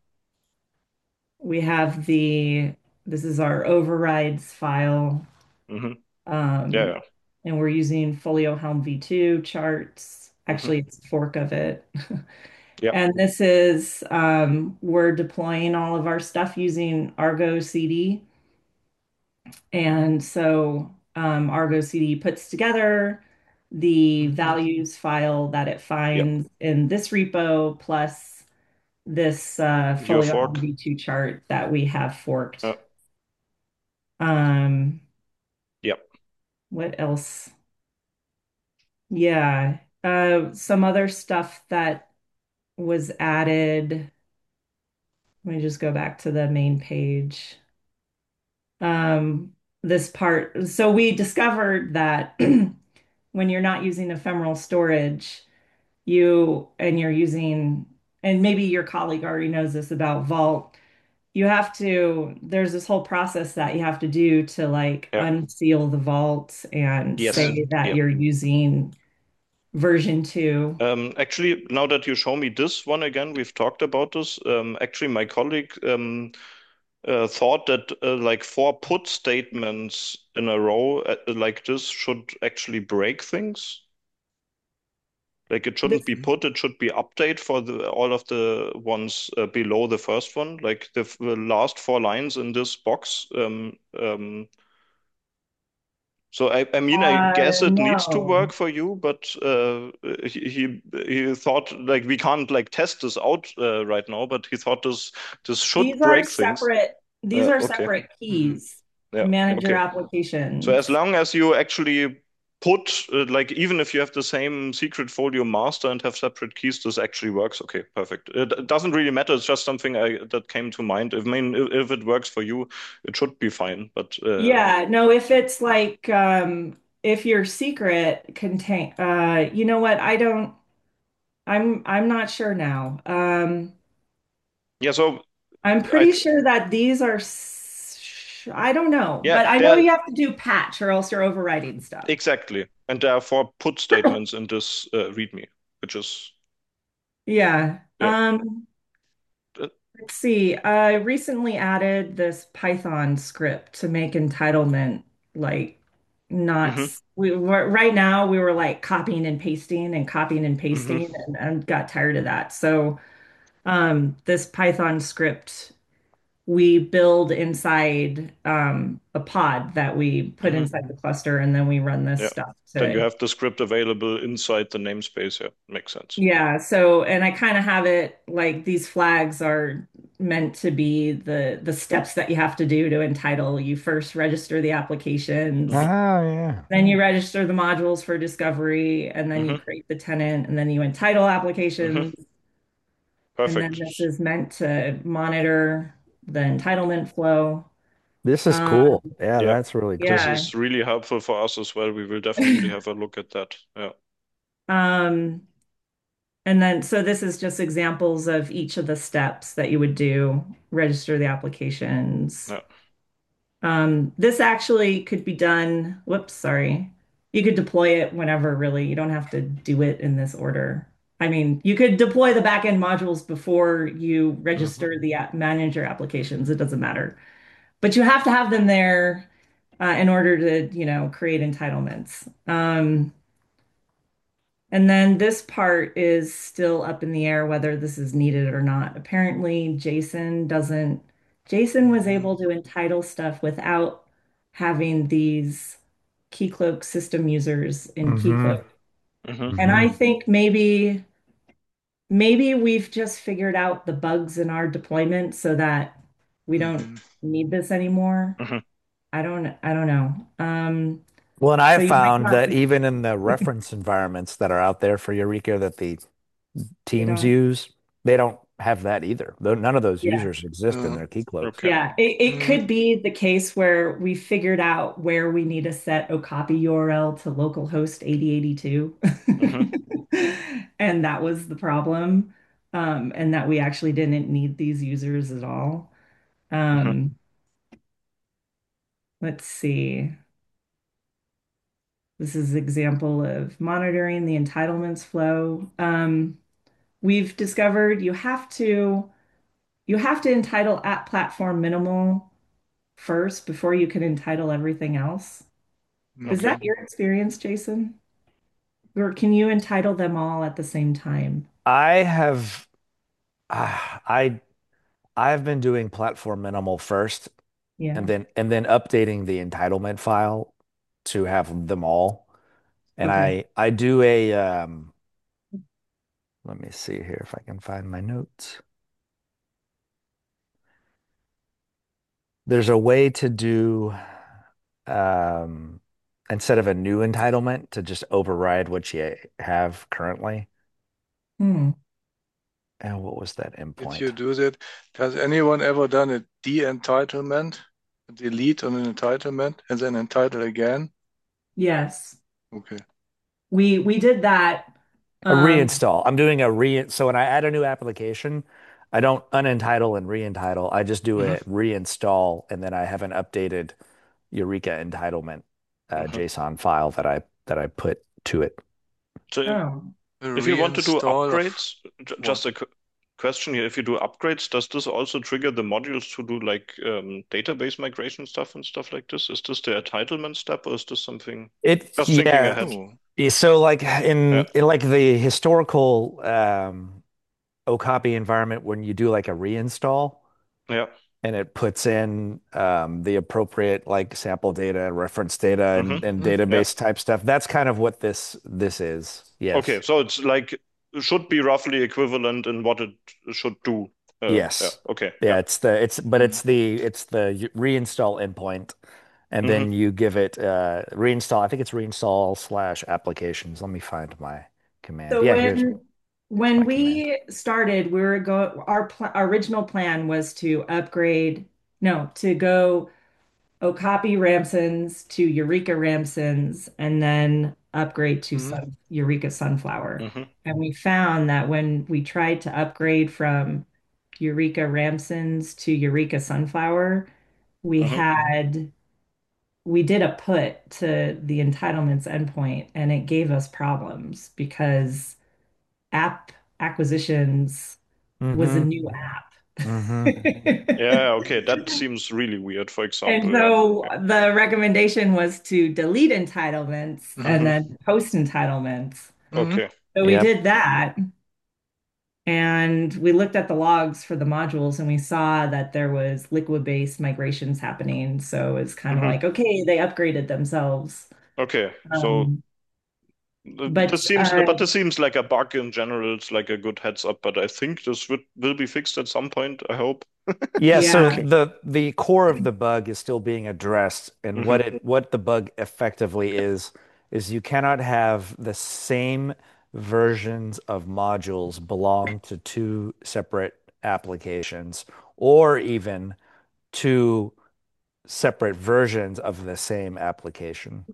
C: We have the, this is our overrides file.
B: Mm-hmm. Yeah.
C: Um,
B: Yeah.
C: and we're using Folio Helm v two charts.
B: Mm-hmm.
C: Actually, it's a fork of it.
B: Yep.
C: And this is, um, we're deploying all of our stuff using Argo C D. And so um, Argo C D puts together the
B: Mm-hmm.
C: values file that it
B: Yep.
C: finds in this repo plus this uh,
B: Your
C: Folio
B: fork.
C: V two chart that we have
B: Uh,
C: forked. Um,
B: yep.
C: what else? Yeah, uh, some other stuff that was added. Let me just go back to the main page. Um, this part. So we discovered that when you're not using ephemeral storage, you and you're using, and maybe your colleague already knows this about Vault, you have to, there's this whole process that you have to do to like
B: Yeah.
C: unseal the vault and
B: Yes.
C: say that
B: Yep.
C: you're using version two.
B: Um, actually, now that you show me this one again, we've talked about this. Um, actually, my colleague um, uh, thought that uh, like four put statements in a row uh, like this should actually break things. Like it shouldn't
C: This,
B: be put, it should be update for the all of the ones uh, below the first one. Like the, f- the last four lines in this box. Um, um, So I, I mean, I
C: uh,
B: guess it needs to
C: no.
B: work for you, but uh, he, he he thought like we can't like test this out uh, right now, but he thought this this should
C: These are
B: break things.
C: separate, these
B: Uh,
C: are
B: okay,
C: separate
A: Mm.
C: keys.
B: yeah,
C: Manage your
B: okay. So as
C: applications.
B: long as you actually put uh, like even if you have the same secret folio master and have separate keys, this actually works. Okay, perfect. It, it doesn't really matter. It's just something I, that came to mind. I mean, if, if it works for you, it should be fine. But uh,
C: Yeah, no, if it's like um if your secret contain uh you know what? I don't I'm I'm not sure now. Um
B: yeah, so
C: I'm
B: I
C: pretty sure that these are s- I don't know,
B: yeah,
C: but I know
B: there
C: you have to do patch or else you're overwriting stuff.
B: exactly, and therefore put statements in this uh, README, which is
C: Yeah.
B: yeah.
C: Um
B: Uh,
C: let's see. I recently added this Python script to make entitlement like not
B: mhm,
C: s- we were right now we were like copying and pasting and copying and
B: mhm,
C: pasting and, and got tired of that. So um this Python script we build inside um a pod that we put
B: mhm.
C: inside the cluster and then we run this
B: Yeah.
C: stuff
B: Then you
C: to
B: have the script available inside the namespace. Yeah, makes sense.
C: yeah, so and I kind of have it like these flags are meant to be the the steps that you have to do to entitle. You first register the
B: Hmm.
C: applications,
D: Oh, yeah.
C: then you register the modules for discovery, and then you
B: Hmm.
C: create the tenant, and then you entitle
B: Hmm.
C: applications. And then
B: Perfect.
C: this is meant to monitor the entitlement flow.
D: This is
C: Um,
D: cool. Yeah,
B: Yeah,
D: that's really
B: this
D: cool.
C: yeah.
B: is really helpful for us as well. We will definitely have a look at that. Yeah.
C: Um, And then, so this is just examples of each of the steps that you would do, register the applications.
B: Yeah.
C: Um, this actually could be done, whoops, sorry. You could deploy it whenever, really. You don't have to do it in this order. I mean, you could deploy the backend modules before you
A: Mhm.
C: register the app manager applications. It doesn't matter. But you have to have them there uh, in order to, you know, create entitlements. Um, and then this part is still up in the air whether this is needed or not. Apparently, Jason doesn't, Jason was
A: Mhm.
C: able to entitle stuff without having these Keycloak system users in
D: Hmm.
C: Keycloak.
B: Hmm.
C: And I
D: Hmm.
C: think maybe maybe we've just figured out the bugs in our deployment so that we don't
A: Mhm.
C: need this anymore.
B: Hmm.
C: I don't I don't know. Um,
D: Well, and
C: so
D: I
C: you might
D: found
C: not
D: that even in the reference environments that are out there for Eureka that the
C: they
D: teams
C: don't
D: use, they don't have that either. Though none of those
C: yeah.
D: users exist in
A: Uh,
D: their key cloaks.
B: Okay.
C: Yeah, it, it
A: mm,
C: could be the case where we figured out where we need to set Okapi U R L to localhost eighty eighty-two.
B: Hmm.
C: And that was the problem. Um, and that we actually didn't need these users at all.
B: Hmm.
C: Um, let's see. This is an example of monitoring the entitlements flow. Um, we've discovered you have to you have to entitle at platform minimal first before you can entitle everything else. Is
B: Okay.
C: that
A: mhm.
C: your experience, Jason? Or can you entitle them all at the same time?
D: I have uh, I I've been doing platform minimal first and
C: Yeah.
D: then and then updating the entitlement file to have them all. And
C: Okay.
D: I I do a um let me see here if I can find my notes. There's a way to do um instead of a new entitlement to just override what you have currently.
C: Hmm.
D: And what was that
A: If
D: endpoint?
A: you do that, has anyone ever done a de-entitlement, delete on an entitlement, and then entitle again?
C: Yes.
A: Okay.
C: We we did that.
D: A
C: Um,
D: reinstall. I'm doing a re so when I add a new application, I don't unentitle and reentitle. I just do
A: Hmm.
D: a reinstall and then I have an updated Eureka entitlement uh,
B: Hmm.
D: JSON file that I that I put to it.
B: So
C: oh,
A: A
B: if you want to do
A: reinstall of
B: upgrades, j- just
A: what?
B: a qu- question here. If you do upgrades, does this also trigger the modules to do like um, database migration stuff and stuff like this? Is this the entitlement step or is this something
D: It
B: just thinking
D: yeah.
B: ahead?
A: Oh.
D: So like
B: Yeah.
D: in, in like the historical um Okapi environment when you do like a reinstall
B: Yeah.
D: and it puts in um, the appropriate like sample data, reference data,
B: Hmm.
D: and, and
A: Hmm.
B: Yeah.
D: database type stuff. That's kind of what this this is.
B: Okay.
D: Yes.
B: So it's like should be roughly equivalent in what it should do. Uh, yeah.
D: Yes.
B: Okay.
D: Yeah,
B: Yeah.
D: it's the it's but
A: Hmm.
D: it's the it's the reinstall endpoint. and
B: hmm
D: then you give it uh, reinstall. I think it's reinstall slash applications. Let me find my command.
C: So
D: Yeah, here's
C: when
D: here's
C: when
D: my command.
C: we started, we were go our, pl our original plan was to upgrade, no, to go Okapi Ramsons to Eureka Ramsons and then upgrade to
A: Hmm.
C: sun, Eureka Sunflower.
B: hmm
C: And we found that when we tried to upgrade from Eureka Ramsons to Eureka Sunflower, we
B: hmm
C: had we did a put to the entitlements endpoint and it gave us problems because app acquisitions was a
D: Mm-hmm.
C: new app.
D: Mm-hmm.
B: Yeah, okay, that seems really weird, for
C: And
B: example. Yeah.
C: so
B: Okay.
C: the recommendation was to delete entitlements and
B: hmm
C: then post entitlements.
A: Hmm.
B: Okay.
C: So we
D: Yep.
C: did that and we looked at the logs for the modules and we saw that there was liquid-based migrations happening. So it's kind of
B: hmm
C: like, okay, they upgraded themselves.
B: Okay. So
C: Um,
B: th-
C: but
B: this seems,
C: uh,
B: but this seems like a bug in general. It's like a good heads up, but I think this would, will be fixed at some point, I hope.
D: Yeah, so
C: yeah,
B: Okay.
D: the the core of the bug is still being addressed, and what
B: hmm
D: it what the bug effectively is is you cannot have the same versions of modules belong to two separate applications, or even two separate versions of the same application.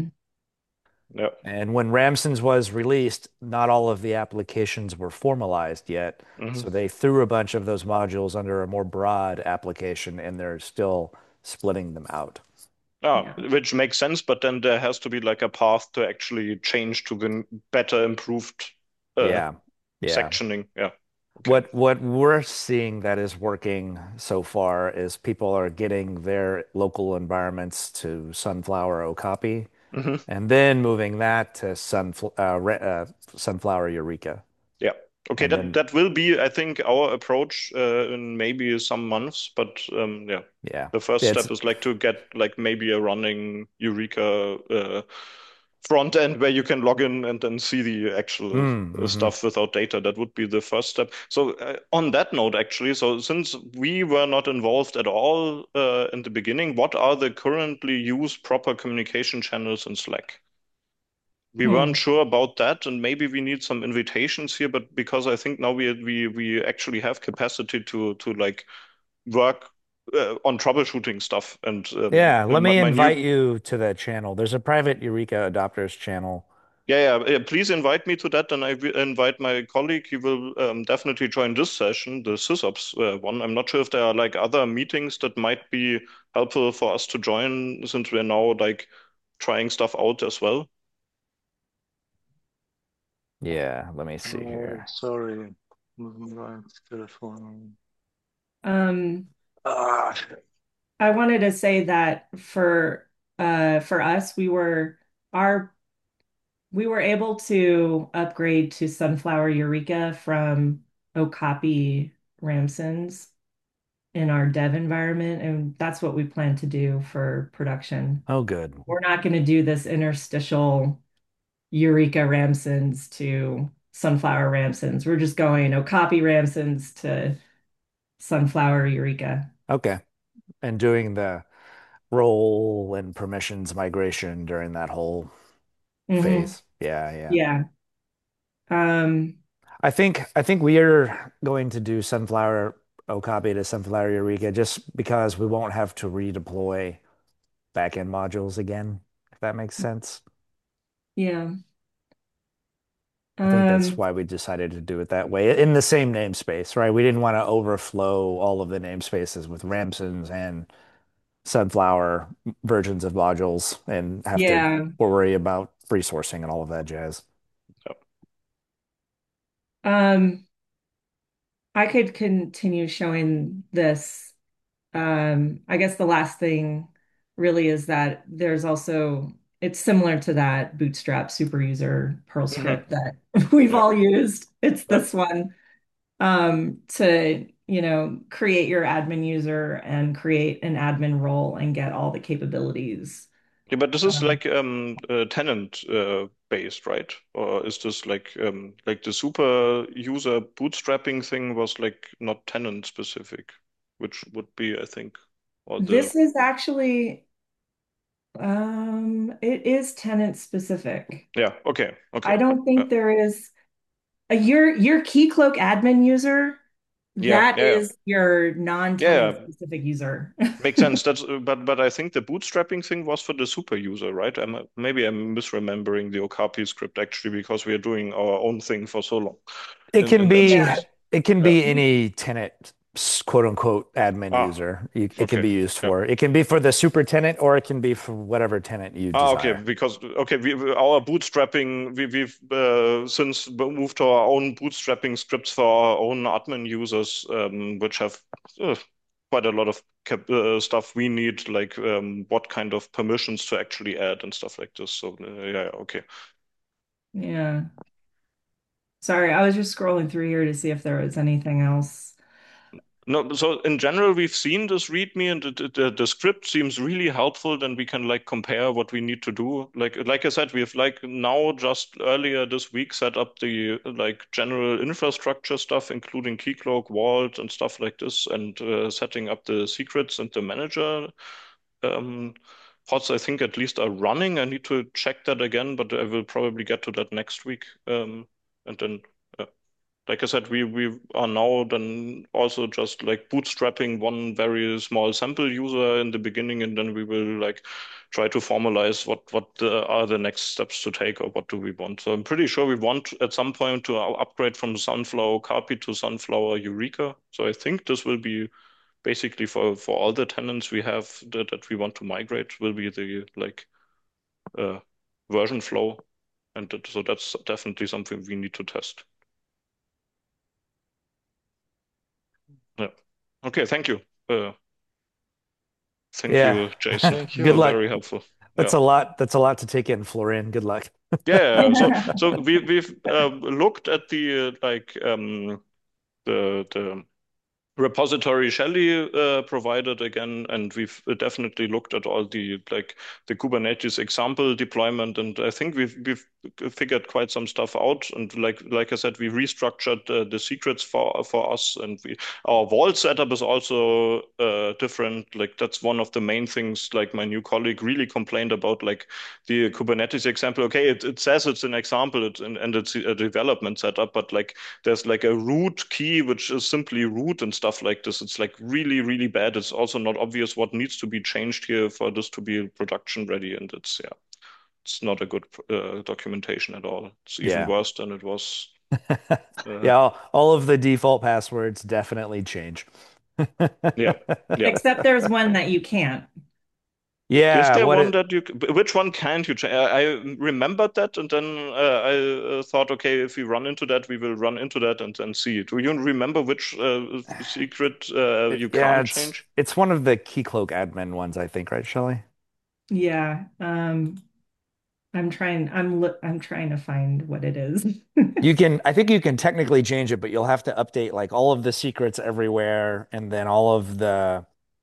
B: Yeah.
D: And when Ramsons was released, not all of the applications were formalized yet.
B: hmm
D: So they threw a bunch of those modules under a more broad application, and they're still splitting them out.
B: Ah,
C: yeah,
B: which makes sense, but then there has to be like a path to actually change to the better improved uh,
D: Yeah. Yeah.
B: sectioning. Yeah. Okay.
D: What what we're seeing that is working so far is people are getting their local environments to Sunflower Okapi
B: hmm
D: and then moving that to Sunfl uh, Re- uh, Sunflower Eureka.
B: Yeah. Okay.
D: And
B: That
D: then,
B: that will be, I think, our approach uh, in maybe some months. But um, yeah,
D: yeah,
B: the first
D: it's
B: step is like to get like maybe a running Eureka uh, front end where you can log in and then see the actual
D: mm,
B: uh,
D: hmm
B: stuff without data. That would be the first step. So uh, on that note, actually, so since we were not involved at all uh, in the beginning, what are the currently used proper communication channels in Slack? We weren't
C: hmm.
B: sure about that, and maybe we need some invitations here, but because I think now we we we actually have capacity to to like work uh, on troubleshooting stuff, and um,
D: Yeah, let
B: my,
D: me
B: my
D: invite
B: new
D: you to that channel. There's a private Eureka adopters channel.
B: yeah, yeah, yeah, please invite me to that, and I will invite my colleague. He will um, definitely join this session, the SysOps uh, one. I'm not sure if there are like other meetings that might be helpful for us to join since we're now like trying stuff out as well.
D: Yeah, let me see
A: Oh,
D: here.
A: sorry. Right, telephone.
C: Um,
A: Ah,
C: I wanted to say that for uh for us, we were our we were able to upgrade to Sunflower Eureka from Okapi Ramsons in our dev environment, and that's what we plan to do for production.
D: Oh, good.
C: We're not going to do this interstitial Eureka Ramsons to Sunflower Ramsons. We're just going Okapi Ramsons to Sunflower Eureka.
D: Okay. And doing the role and permissions migration during that whole
C: Hmm.
D: phase. Yeah, yeah.
C: Yeah. Um,
D: I think I think we are going to do Sunflower Okapi to Sunflower Eureka just because we won't have to redeploy backend modules again, if that makes sense.
C: yeah.
D: I think that's
C: Um,
D: why we decided to do it that way in the same namespace, right? We didn't want to overflow all of the namespaces with Ramsons and Sunflower versions of modules and have to
C: yeah.
D: worry about resourcing and all of that jazz.
C: Um, I could continue showing this. Um, I guess the last thing really is that there's also, it's similar to that Bootstrap super user Perl
B: hmm
C: script that we've
B: Yeah.
C: all used. It's
B: Yeah.
C: this one um, to, you know, create your admin user and create an admin role and get all the capabilities.
B: Yeah, but this is
C: Um,
B: like um uh, tenant uh, based, right? Or is this like um like the super user bootstrapping thing was like not tenant specific, which would be, I think, or the
C: this is actually Um, it is tenant specific.
B: Yeah. Okay. Okay.
C: I don't
B: Yeah.
C: think there is a your your Keycloak admin user,
B: Yeah.
C: that
B: Yeah.
C: is your
B: Yeah.
C: non-tenant
B: Yeah.
C: specific user.
B: Makes sense. That's uh, but but I think the bootstrapping thing was for the super user, right? I'm uh, maybe I'm misremembering the Okapi script actually because we are doing our own thing for so long
D: It
B: in
D: can
B: in that
D: be
C: Yeah.
B: space.
D: it can
B: Yeah.
D: be any tenant quote unquote admin
B: Ah.
D: user. You, it can
B: Okay.
D: be used
B: Yeah.
D: for. It can be for the super tenant or it can be for whatever tenant you
B: Ah, okay,
D: desire.
B: because okay, we, we- our bootstrapping, we, we've uh, since moved to our own bootstrapping scripts for our own admin users, um, which have uh, quite a lot of cap uh, stuff we need, like um, what kind of permissions to actually add and stuff like this. So uh, yeah, okay.
C: Yeah. Sorry, I was just scrolling through here to see if there was anything else.
B: No, so in general, we've seen this README and the, the, the script seems really helpful. Then we can like compare what we need to do. Like like I said, we've like now just earlier this week set up the like general infrastructure stuff, including Keycloak, Vault, and stuff like this, and uh, setting up the secrets and the manager um, pods. I think at least are running. I need to check that again, but I will probably get to that next week. Um, and then. uh, like I said, we we are now then also just like bootstrapping one very small sample user in the beginning, and then we will like try to formalize what what the, are the next steps to take or what do we want. So I'm pretty sure we want at some point to u- upgrade from Sunflower Carpi to Sunflower Eureka. So I think this will be basically for for all the tenants we have that, that we want to migrate will be the like uh, version flow, and that, so that's definitely something we need to test. Yeah. Okay, thank you. Uh, thank
D: Yeah.
B: you, Jason.
A: Thank
D: Good
B: Uh,
A: you.
D: luck.
B: very helpful.
D: That's
B: Yeah.
D: a lot. That's a lot to take in, Florian. Good luck.
B: Yeah, yeah, yeah. So, so we we've uh, looked at the uh, like um the the repository Shelly uh, provided again, and we've definitely looked at all the like the Kubernetes example deployment, and I think we've we've figured quite some stuff out. And like like I said, we restructured uh, the secrets for for us, and we our vault setup is also uh, different. Like that's one of the main things. Like my new colleague really complained about, like the Kubernetes example. Okay, it, it says it's an example, it, and, and it's a development setup, but like there's like a root key which is simply root and stuff like this. It's like really, really bad. It's also not obvious what needs to be changed here for this to be production ready. And it's, yeah, it's not a good uh, documentation at all. It's even
D: Yeah.
B: worse than it was. Uh,
D: Yeah, all, all of the default passwords definitely change.
B: yeah, yeah.
C: Except there's one that you can't.
B: Is
D: Yeah,
B: there
D: what
B: one
D: it
B: that you, which one can't you change? I, I remembered that, and then uh, I uh, thought, okay, if we run into that, we will run into that and then see. Do you remember which uh, secret uh,
D: it-
B: you
D: yeah,
B: can't
D: it's
B: change?
D: it's one of the Keycloak admin ones, I think, right, Shelley?
C: Yeah. Um, I'm trying, I'm look, I'm trying to find what it is.
D: You can, I think you can technically change it, but you'll have to update like all of the secrets everywhere and then all of the,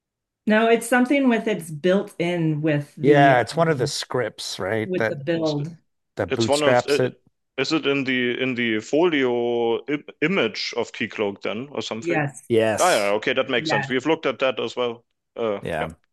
C: No, it's something with it's built in with
D: yeah,
C: the
D: it's one of the scripts, right?
C: with the
D: That
B: It's
C: build.
D: that
B: it's one of
D: bootstraps
B: uh,
D: it.
B: is it in the in the folio I image of Keycloak then or something?
C: Yes.
B: Ah, yeah,
D: Yes.
B: okay, that makes sense.
C: Yes.
B: We've looked at that as well. Uh, yeah.
D: Yeah.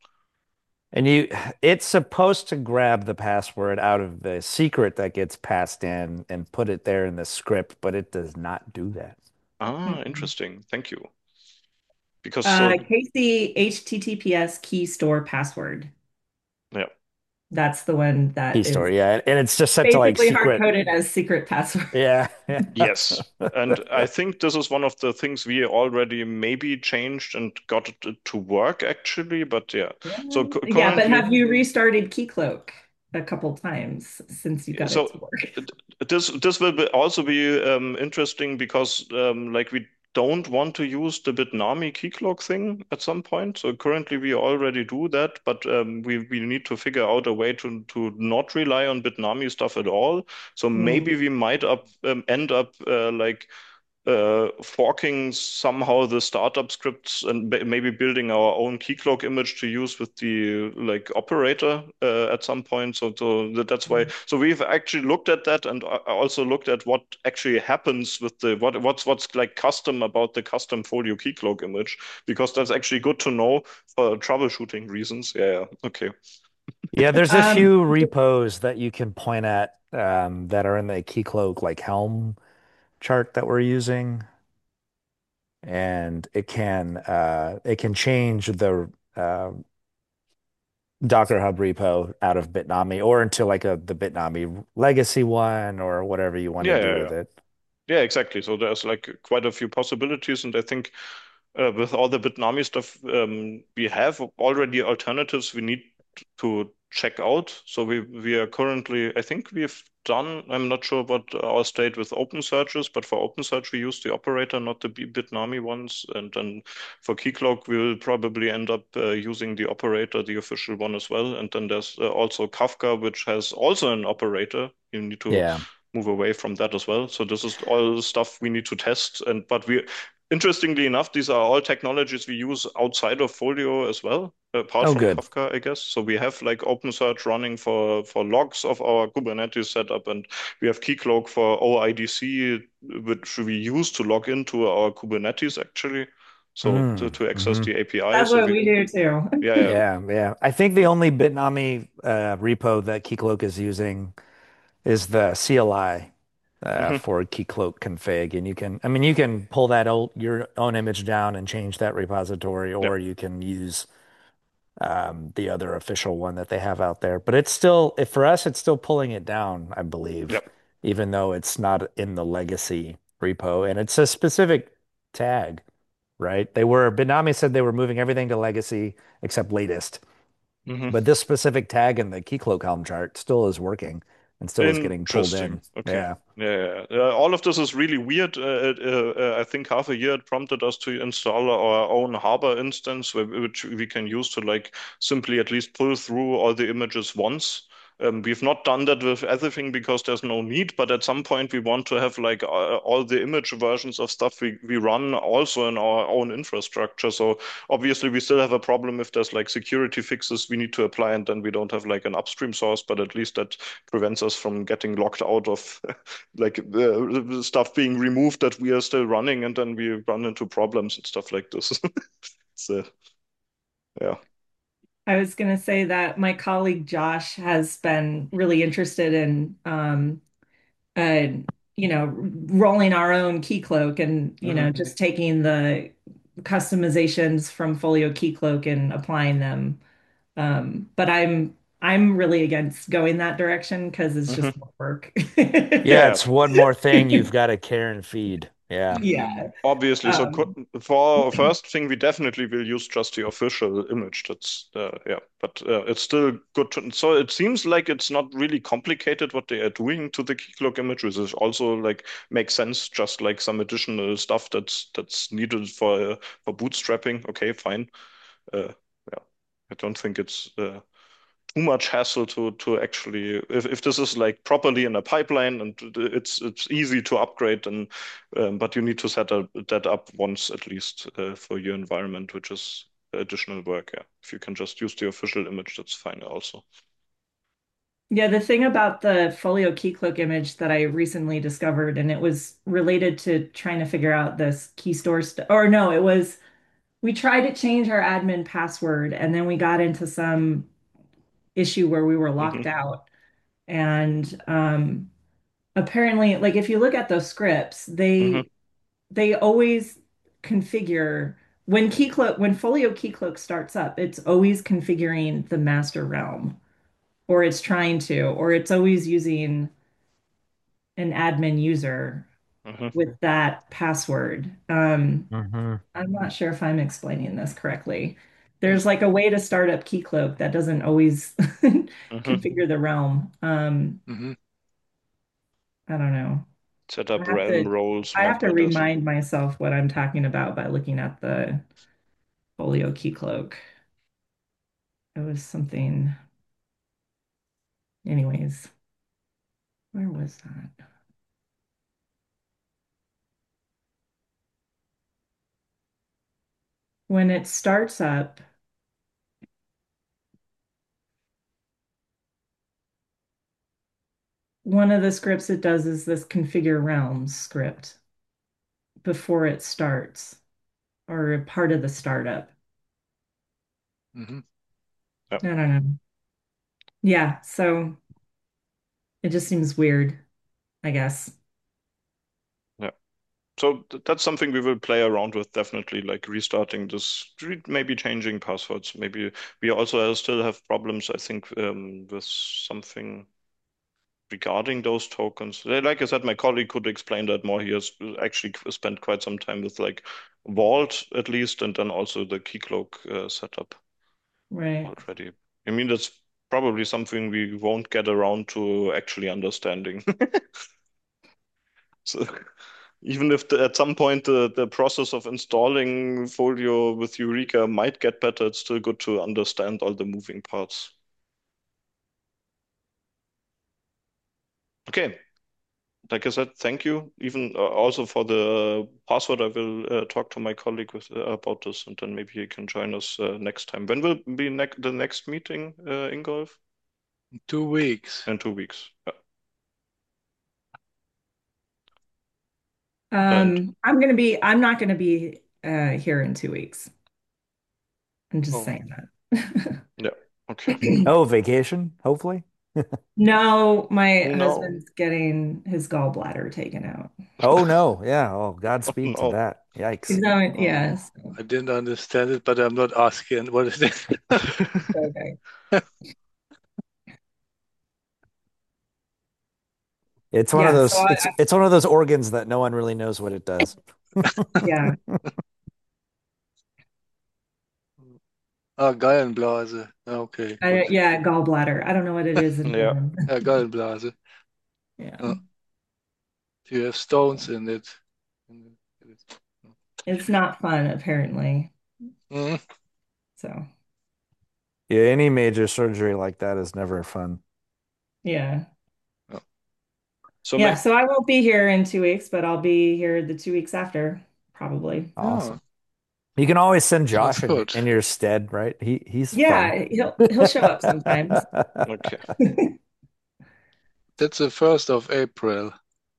D: And you, it's supposed to grab the password out of the secret that gets passed in and put it there in the script, but it does not do that.
B: Ah,
C: Mm-mm.
B: interesting. Thank you. Because
C: Uh,
B: so
C: Casey H T T P S key store password.
B: yeah.
C: That's the one
D: Key
C: that
D: store,
C: is
D: yeah. And it's just set to like
C: basically hard
D: secret.
C: coded as secret password.
D: Yeah. Yeah.
B: Yes. And I think this is one of the things we already maybe changed and got it to work actually, but yeah.
C: Yeah.
B: So cu-
C: Yeah, but
B: currently
C: have you restarted Keycloak a couple times since you got it to
B: So
C: work?
B: th- this this will be also be um, interesting because um, like we don't want to use the Bitnami Keycloak thing at some point. So currently we already do that, but um, we we need to figure out a way to to not rely on Bitnami stuff at all. So
C: Hmm.
B: maybe we might up um, end up uh, like uh, forking somehow the startup scripts and ba- maybe building our own Keycloak image to use with the like operator uh, at some point. So, so that- that's why. So we've actually looked at that and uh, also looked at what actually happens with the what what's what's like custom about the custom folio Keycloak image because that's actually good to know for troubleshooting reasons. Yeah, yeah. Okay.
D: Yeah, there's a
C: Um,
D: few repos that you can point at um, that are in the Keycloak like Helm chart that we're using, and it can uh, it can change the uh, Docker Hub repo out of Bitnami or into like a the Bitnami legacy one or whatever you want to
B: Yeah,
D: do
B: yeah,
D: with
B: yeah.
D: it.
B: Yeah, exactly. So there's like quite a few possibilities, and I think uh, with all the Bitnami stuff, um, we have already alternatives we need to check out. So we we are currently, I think we've done, I'm not sure what our state with OpenSearch is, but for OpenSearch we use the operator, not the B- Bitnami ones. And then for Keycloak, we will probably end up uh, using the operator, the official one as well. And then there's uh, also Kafka, which has also an operator. You need to
D: Yeah.
B: move away from that as well. So this is all the stuff we need to test. And but we interestingly enough, these are all technologies we use outside of Folio as well, apart
D: Oh,
B: from
D: good.
B: Kafka, I guess. So we have like OpenSearch running for for logs of our Kubernetes setup, and we have Keycloak for O I D C, which we use to log into our Kubernetes actually. So to,
D: Mm,
B: to access
D: hmm
B: the A P I.
C: that's
B: So
C: what
B: we,
C: we do too.
B: yeah, yeah.
D: Yeah, yeah. I think the only Bitnami uh, repo that Keycloak is using is the C L I uh,
B: Hmm.
D: for Keycloak config, and you can, I mean, you can pull that old your own image down and change that repository,
B: Yeah.
D: or you can use um, the other official one that they have out there. But it's still, if for us, it's still pulling it down, I believe,
B: Yeah.
D: even though it's not in the legacy repo, and it's a specific tag, right? They were, Bitnami said they were moving everything to legacy except latest.
B: Hmm.
D: But this specific tag in the Keycloak Helm chart still is working and still is getting pulled in.
B: Interesting. Okay.
D: Yeah.
B: Yeah, yeah. Uh, all of this is really weird. Uh, it, uh, uh, I think half a year it prompted us to install our own Harbor instance, wh- which we can use to like simply at least pull through all the images once. Um, we've not done that with everything because there's no need, but at some point we want to have like uh, all the image versions of stuff we, we run also in our own infrastructure. So obviously we still have a problem if there's like security fixes we need to apply and then we don't have like an upstream source, but at least that prevents us from getting locked out of like the, the stuff being removed that we are still running, and then we run into problems and stuff like this. So yeah.
C: I was going to say that my colleague Josh has been really interested in, um, uh, you know, rolling our own Keycloak and, you
B: Hmm.
C: know, just taking the customizations from Folio Keycloak and applying them. Um, but I'm I'm really against going that direction because it's
B: Hmm.
C: just more work.
D: Yeah,
B: Yeah,
D: it's one more thing you've got to care and feed. Yeah.
C: Yeah.
B: obviously. So co-
C: Um,
B: for our first thing, we definitely will use just the official image. That's uh, yeah, but uh, it's still good to. So it seems like it's not really complicated what they are doing to the Keycloak image, which is also like makes sense. Just like some additional stuff that's that's needed for uh, for bootstrapping. Okay, fine. Uh, yeah, I don't think it's uh, too much hassle to to actually if, if this is like properly in a pipeline and it's it's easy to upgrade and um, but you need to set a, that up once at least uh, for your environment, which is additional work. Yeah, if you can just use the official image, that's fine also.
C: yeah, the thing about the Folio Keycloak image that I recently discovered, and it was related to trying to figure out this key store st or no, it was we tried to change our admin password and then we got into some issue where we were
B: Hmm.
C: locked out. And um, apparently, like if you look at those scripts,
B: Hmm.
C: they they always configure when Keycloak when Folio Keycloak starts up, it's always configuring the master realm, or it's trying to, or it's always using an admin user
B: Hmm.
C: with that password. Um,
D: Hmm.
C: I'm not sure if I'm explaining this correctly. There's like a way to start up Keycloak that doesn't always
B: Hmm.
C: configure the realm. Um,
A: hmm
C: I don't know.
B: Set
C: I
B: up
C: have
B: realm
C: to
B: roles
C: I
B: more
C: have to
B: better. So
C: remind myself what I'm talking about by looking at the Folio Keycloak. It was something, anyways. Where was that? When it starts up, one of the scripts it does is this configure realms script before it starts or part of the startup.
B: yeah.
C: I don't know. Yeah, so it just seems weird, I guess.
B: Yeah. So th that's something we will play around with, definitely, like restarting this, re- maybe changing passwords. Maybe we also still have problems, I think, um, with something regarding those tokens. Uh, Like I said, my colleague could explain that more. He has actually spent quite some time with like Vault at least, and then also the Keycloak uh, setup
C: Right.
B: already. I mean, that's probably something we won't get around to actually understanding. So even if the, at some point the, the process of installing Folio with Eureka might get better, it's still good to understand all the moving parts. Okay, like I said, thank you. Even uh, also for the password, I will uh, talk to my colleague with, uh, about this, and then maybe he can join us uh, next time. When will be ne the next meeting, uh, Ingolf?
A: Two weeks.
B: In two weeks. Yeah. And
C: Um, I'm gonna be, I'm not gonna be uh here in two weeks. I'm just
A: Oh,
C: saying that.
B: yeah, okay.
D: Oh, vacation, hopefully.
C: No, my
B: No,
C: husband's getting his gallbladder taken out.
D: Oh no, yeah. Oh,
B: oh,
D: Godspeed to
B: no.
D: that.
C: He's
D: Yikes.
C: going,
A: oh,
C: yeah, so
A: I didn't understand it, but I'm not asking. What is it?
C: it's okay.
D: It's one of
C: Yeah, so
D: those
C: I,
D: it's
C: I
D: it's one of those organs that no one really knows what it does.
C: yeah,
A: Ah, Gallenblase. Okay,
C: I
A: gut.
C: don't, yeah, gallbladder. I don't know what it is in
B: Yeah.
C: German.
A: Ja, Gallenblase.
C: Yeah,
A: Ja, you have stones in it.
C: it's not fun apparently.
A: Mhm.
C: So
D: Yeah, any major surgery like that is never fun.
C: yeah,
A: Ja.
B: So
C: yeah.
B: maybe,
C: So I won't be here in two weeks, but I'll be here the two weeks after, probably.
A: Ja,
D: Awesome. You can always send
A: sounds
D: Josh in,
A: good.
D: in your stead, right? He he's fun.
C: Yeah, he'll he'll show up sometimes.
B: okay.
A: That's the first of April.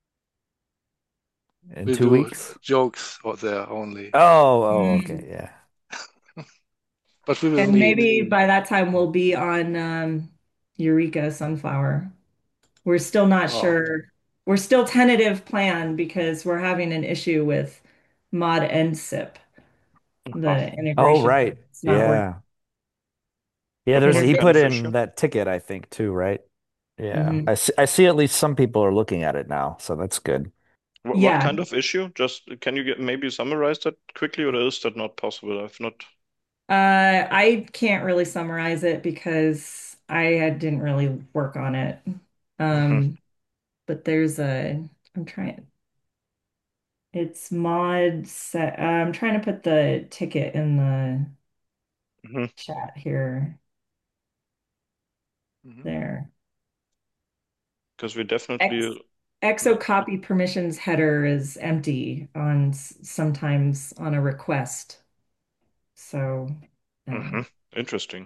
D: In
A: We
D: two
A: do
D: weeks.
A: jokes out there only,
D: Oh, oh, okay,
C: Mm.
D: yeah.
A: but we will
C: And
A: meet.
C: maybe by that time we'll be on um, Eureka Sunflower. We're still not
A: Oh,
C: sure. We're still tentative plan because we're having an issue with mod and SIP.
B: Huh.
C: The
D: Oh,
C: integration.
D: right.
C: It's not working.
D: Yeah. Yeah,
B: What
D: there's
B: what
D: he
C: And
B: kind
D: put
B: of
D: in
B: issue?
D: that ticket, I think, too, right? Yeah.
C: mhm.
D: I see, I see at least some people are looking at it now, so that's good.
B: What, what
C: Yeah,
B: kind of issue? Just can you get maybe summarize that quickly, or is that not possible? I've not.
C: uh, I can't really summarize it because I had- didn't really work on it.
B: Hmm.
C: Um, but there's a, I'm trying, it's mod set. uh, I'm trying to put the ticket in the
B: Hmm.
C: chat here.
A: mhm.
C: There.
B: Because we
C: X
B: definitely.
C: exo
B: Yeah.
C: copy permissions header is empty on s- sometimes on a request. So
B: Hmm.
C: um,
B: Interesting.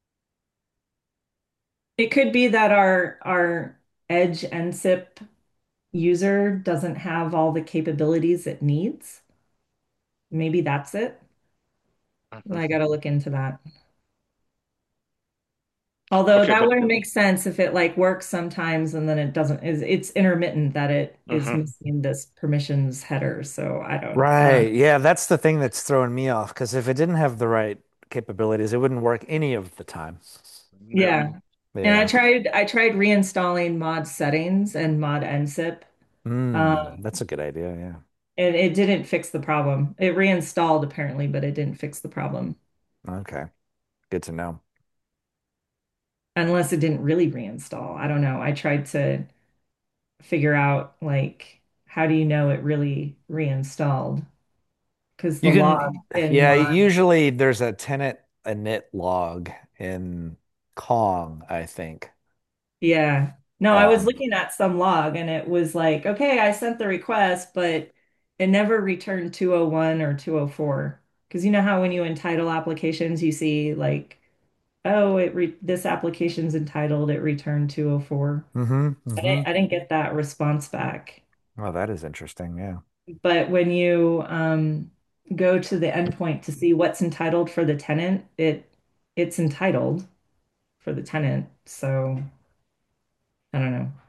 C: it could be that our our Edge N S I P user doesn't have all the capabilities it needs. Maybe that's it.
B: Hmm.
C: I got to look into that. Although
B: Okay,
C: that
B: but.
C: wouldn't make sense if it like works sometimes and then it doesn't is it's intermittent that it is
B: Hmm.
C: missing this permissions header. So I don't I don't
D: Right. Yeah, that's the thing that's throwing me off because if it didn't have the right capabilities, it wouldn't work any of the time.
B: Yeah.
C: yeah. And I
D: Yeah.
C: tried I tried reinstalling mod settings and mod N S I P.
D: Mm,
C: Um,
D: that's a good idea. Yeah.
C: and it didn't fix the problem. It reinstalled apparently, but it didn't fix the problem.
D: Okay. Good to know.
C: Unless it didn't really reinstall. I don't know. I tried to figure out like how do you know it really reinstalled? Because the
D: You
C: log
D: can,
C: in
D: yeah,
C: mod,
D: usually there's a tenant init log in Kong, I think.
C: yeah. No, I was
D: Um,
C: looking at some log and it was like, okay, I sent the request, but it never returned two oh one or two oh four. Because you know how when you entitle applications, you see like, oh, it re this application's entitled, it returned two oh four.
D: hmm
C: I
D: hmm
C: didn't, I didn't get that response back.
D: Oh, that is interesting. Yeah.
C: But when you um, go to the endpoint to see what's entitled for the tenant, it it's entitled. for the tenant. So I don't know.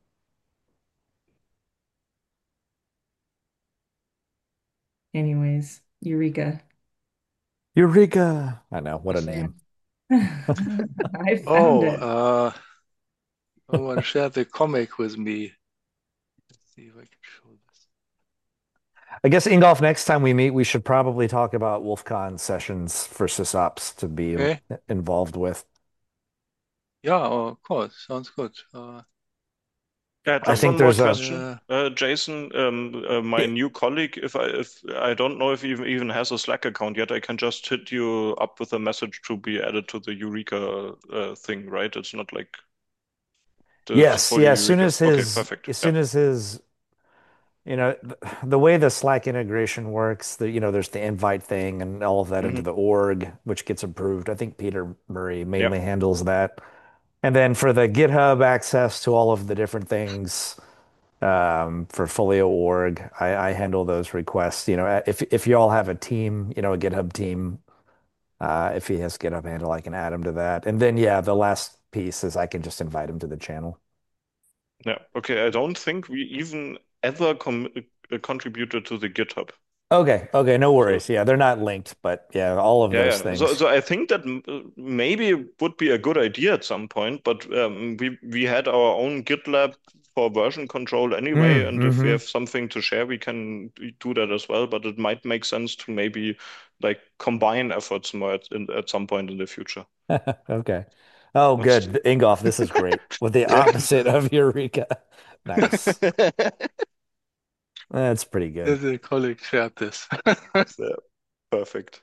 C: Anyways, Eureka.
D: Eureka! I know, what a
C: Yeah.
D: name.
C: I found
A: Oh,
C: it.
A: uh, someone shared the comic with me. Let's see if I can show this.
D: I guess Ingolf, next time we meet, we should probably talk about WolfCon sessions for SysOps to be
A: Okay.
D: involved with.
A: Yeah, oh, of course. Sounds good. Uh,
B: Yeah,
D: I
B: just
D: think
B: one more
D: there's a
B: question,
A: uh,
B: uh, Jason. Um, uh, my new colleague, if I if I don't know if he even even has a Slack account yet, I can just hit you up with a message to be added to the Eureka uh, thing, right? It's not like the
D: yes,
B: for the
D: yeah. As soon
B: Eureka.
D: as
B: Okay,
D: his
B: perfect.
D: as
B: Yeah.
D: soon as his you know the, the way the Slack integration works, the you know there's the invite thing and all of that into
B: Hmm.
D: the org, which gets approved. I think Peter Murray
B: Yeah.
D: mainly handles that. And then for the GitHub access to all of the different things um, for Folio org, I, I handle those requests. You know, if if you all have a team, you know, a GitHub team, uh, if he has GitHub handle, I can add him to that. And then yeah, the last piece is I can just invite him to the channel.
B: Yeah. Okay. I don't think we even ever com uh, contributed to the GitHub.
D: Okay, okay, no
B: So
D: worries. Yeah, they're not linked, but yeah, all of
B: yeah,
D: those
B: yeah. So
D: things.
B: so I think that m- uh, maybe it would be a good idea at some point, but um, we we had our own GitLab for version control anyway,
D: Mm,
B: and if we
D: hmm.
B: have something to share, we can do that as well. But it might make sense to maybe like combine efforts more at, in, at some point in the future.
D: Okay. Oh,
B: What's
D: good. Ingolf, this is great. With the
B: yeah.
D: opposite of Eureka. Nice. That's pretty good.
A: the colleague shared this.
B: Yeah, perfect.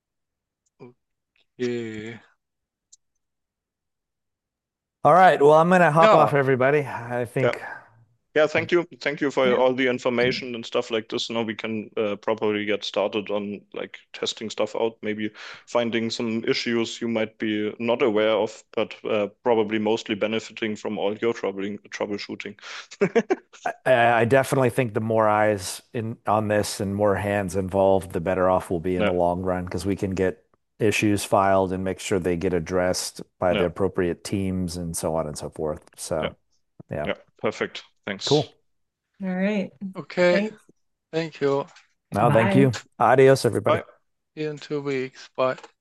A: Okay.
D: All right. Well, I'm gonna hop off,
A: Yeah.
D: everybody. I
B: Yeah.
D: think.
B: Yeah, thank you. Thank you for
C: Yeah.
B: all the information and stuff like this. Now we can uh, properly get started on like testing stuff out, maybe finding some issues you might be not aware of, but uh, probably mostly benefiting from all your troubling troubleshooting.
D: I, I definitely think the more eyes in on this and more hands involved, the better off we'll be in the
B: Yeah,
D: long run because we can get issues filed and make sure they get addressed by the
B: yeah,
D: appropriate teams and so on and so forth.
B: yeah,
D: So, yeah.
B: yeah. Perfect. Thanks.
D: Cool.
C: All right.
A: Okay.
C: Thanks.
A: Thank you.
D: Now, thank
C: Bye.
D: you. Adios, everybody.
B: Bye.
A: See you in two weeks. Bye.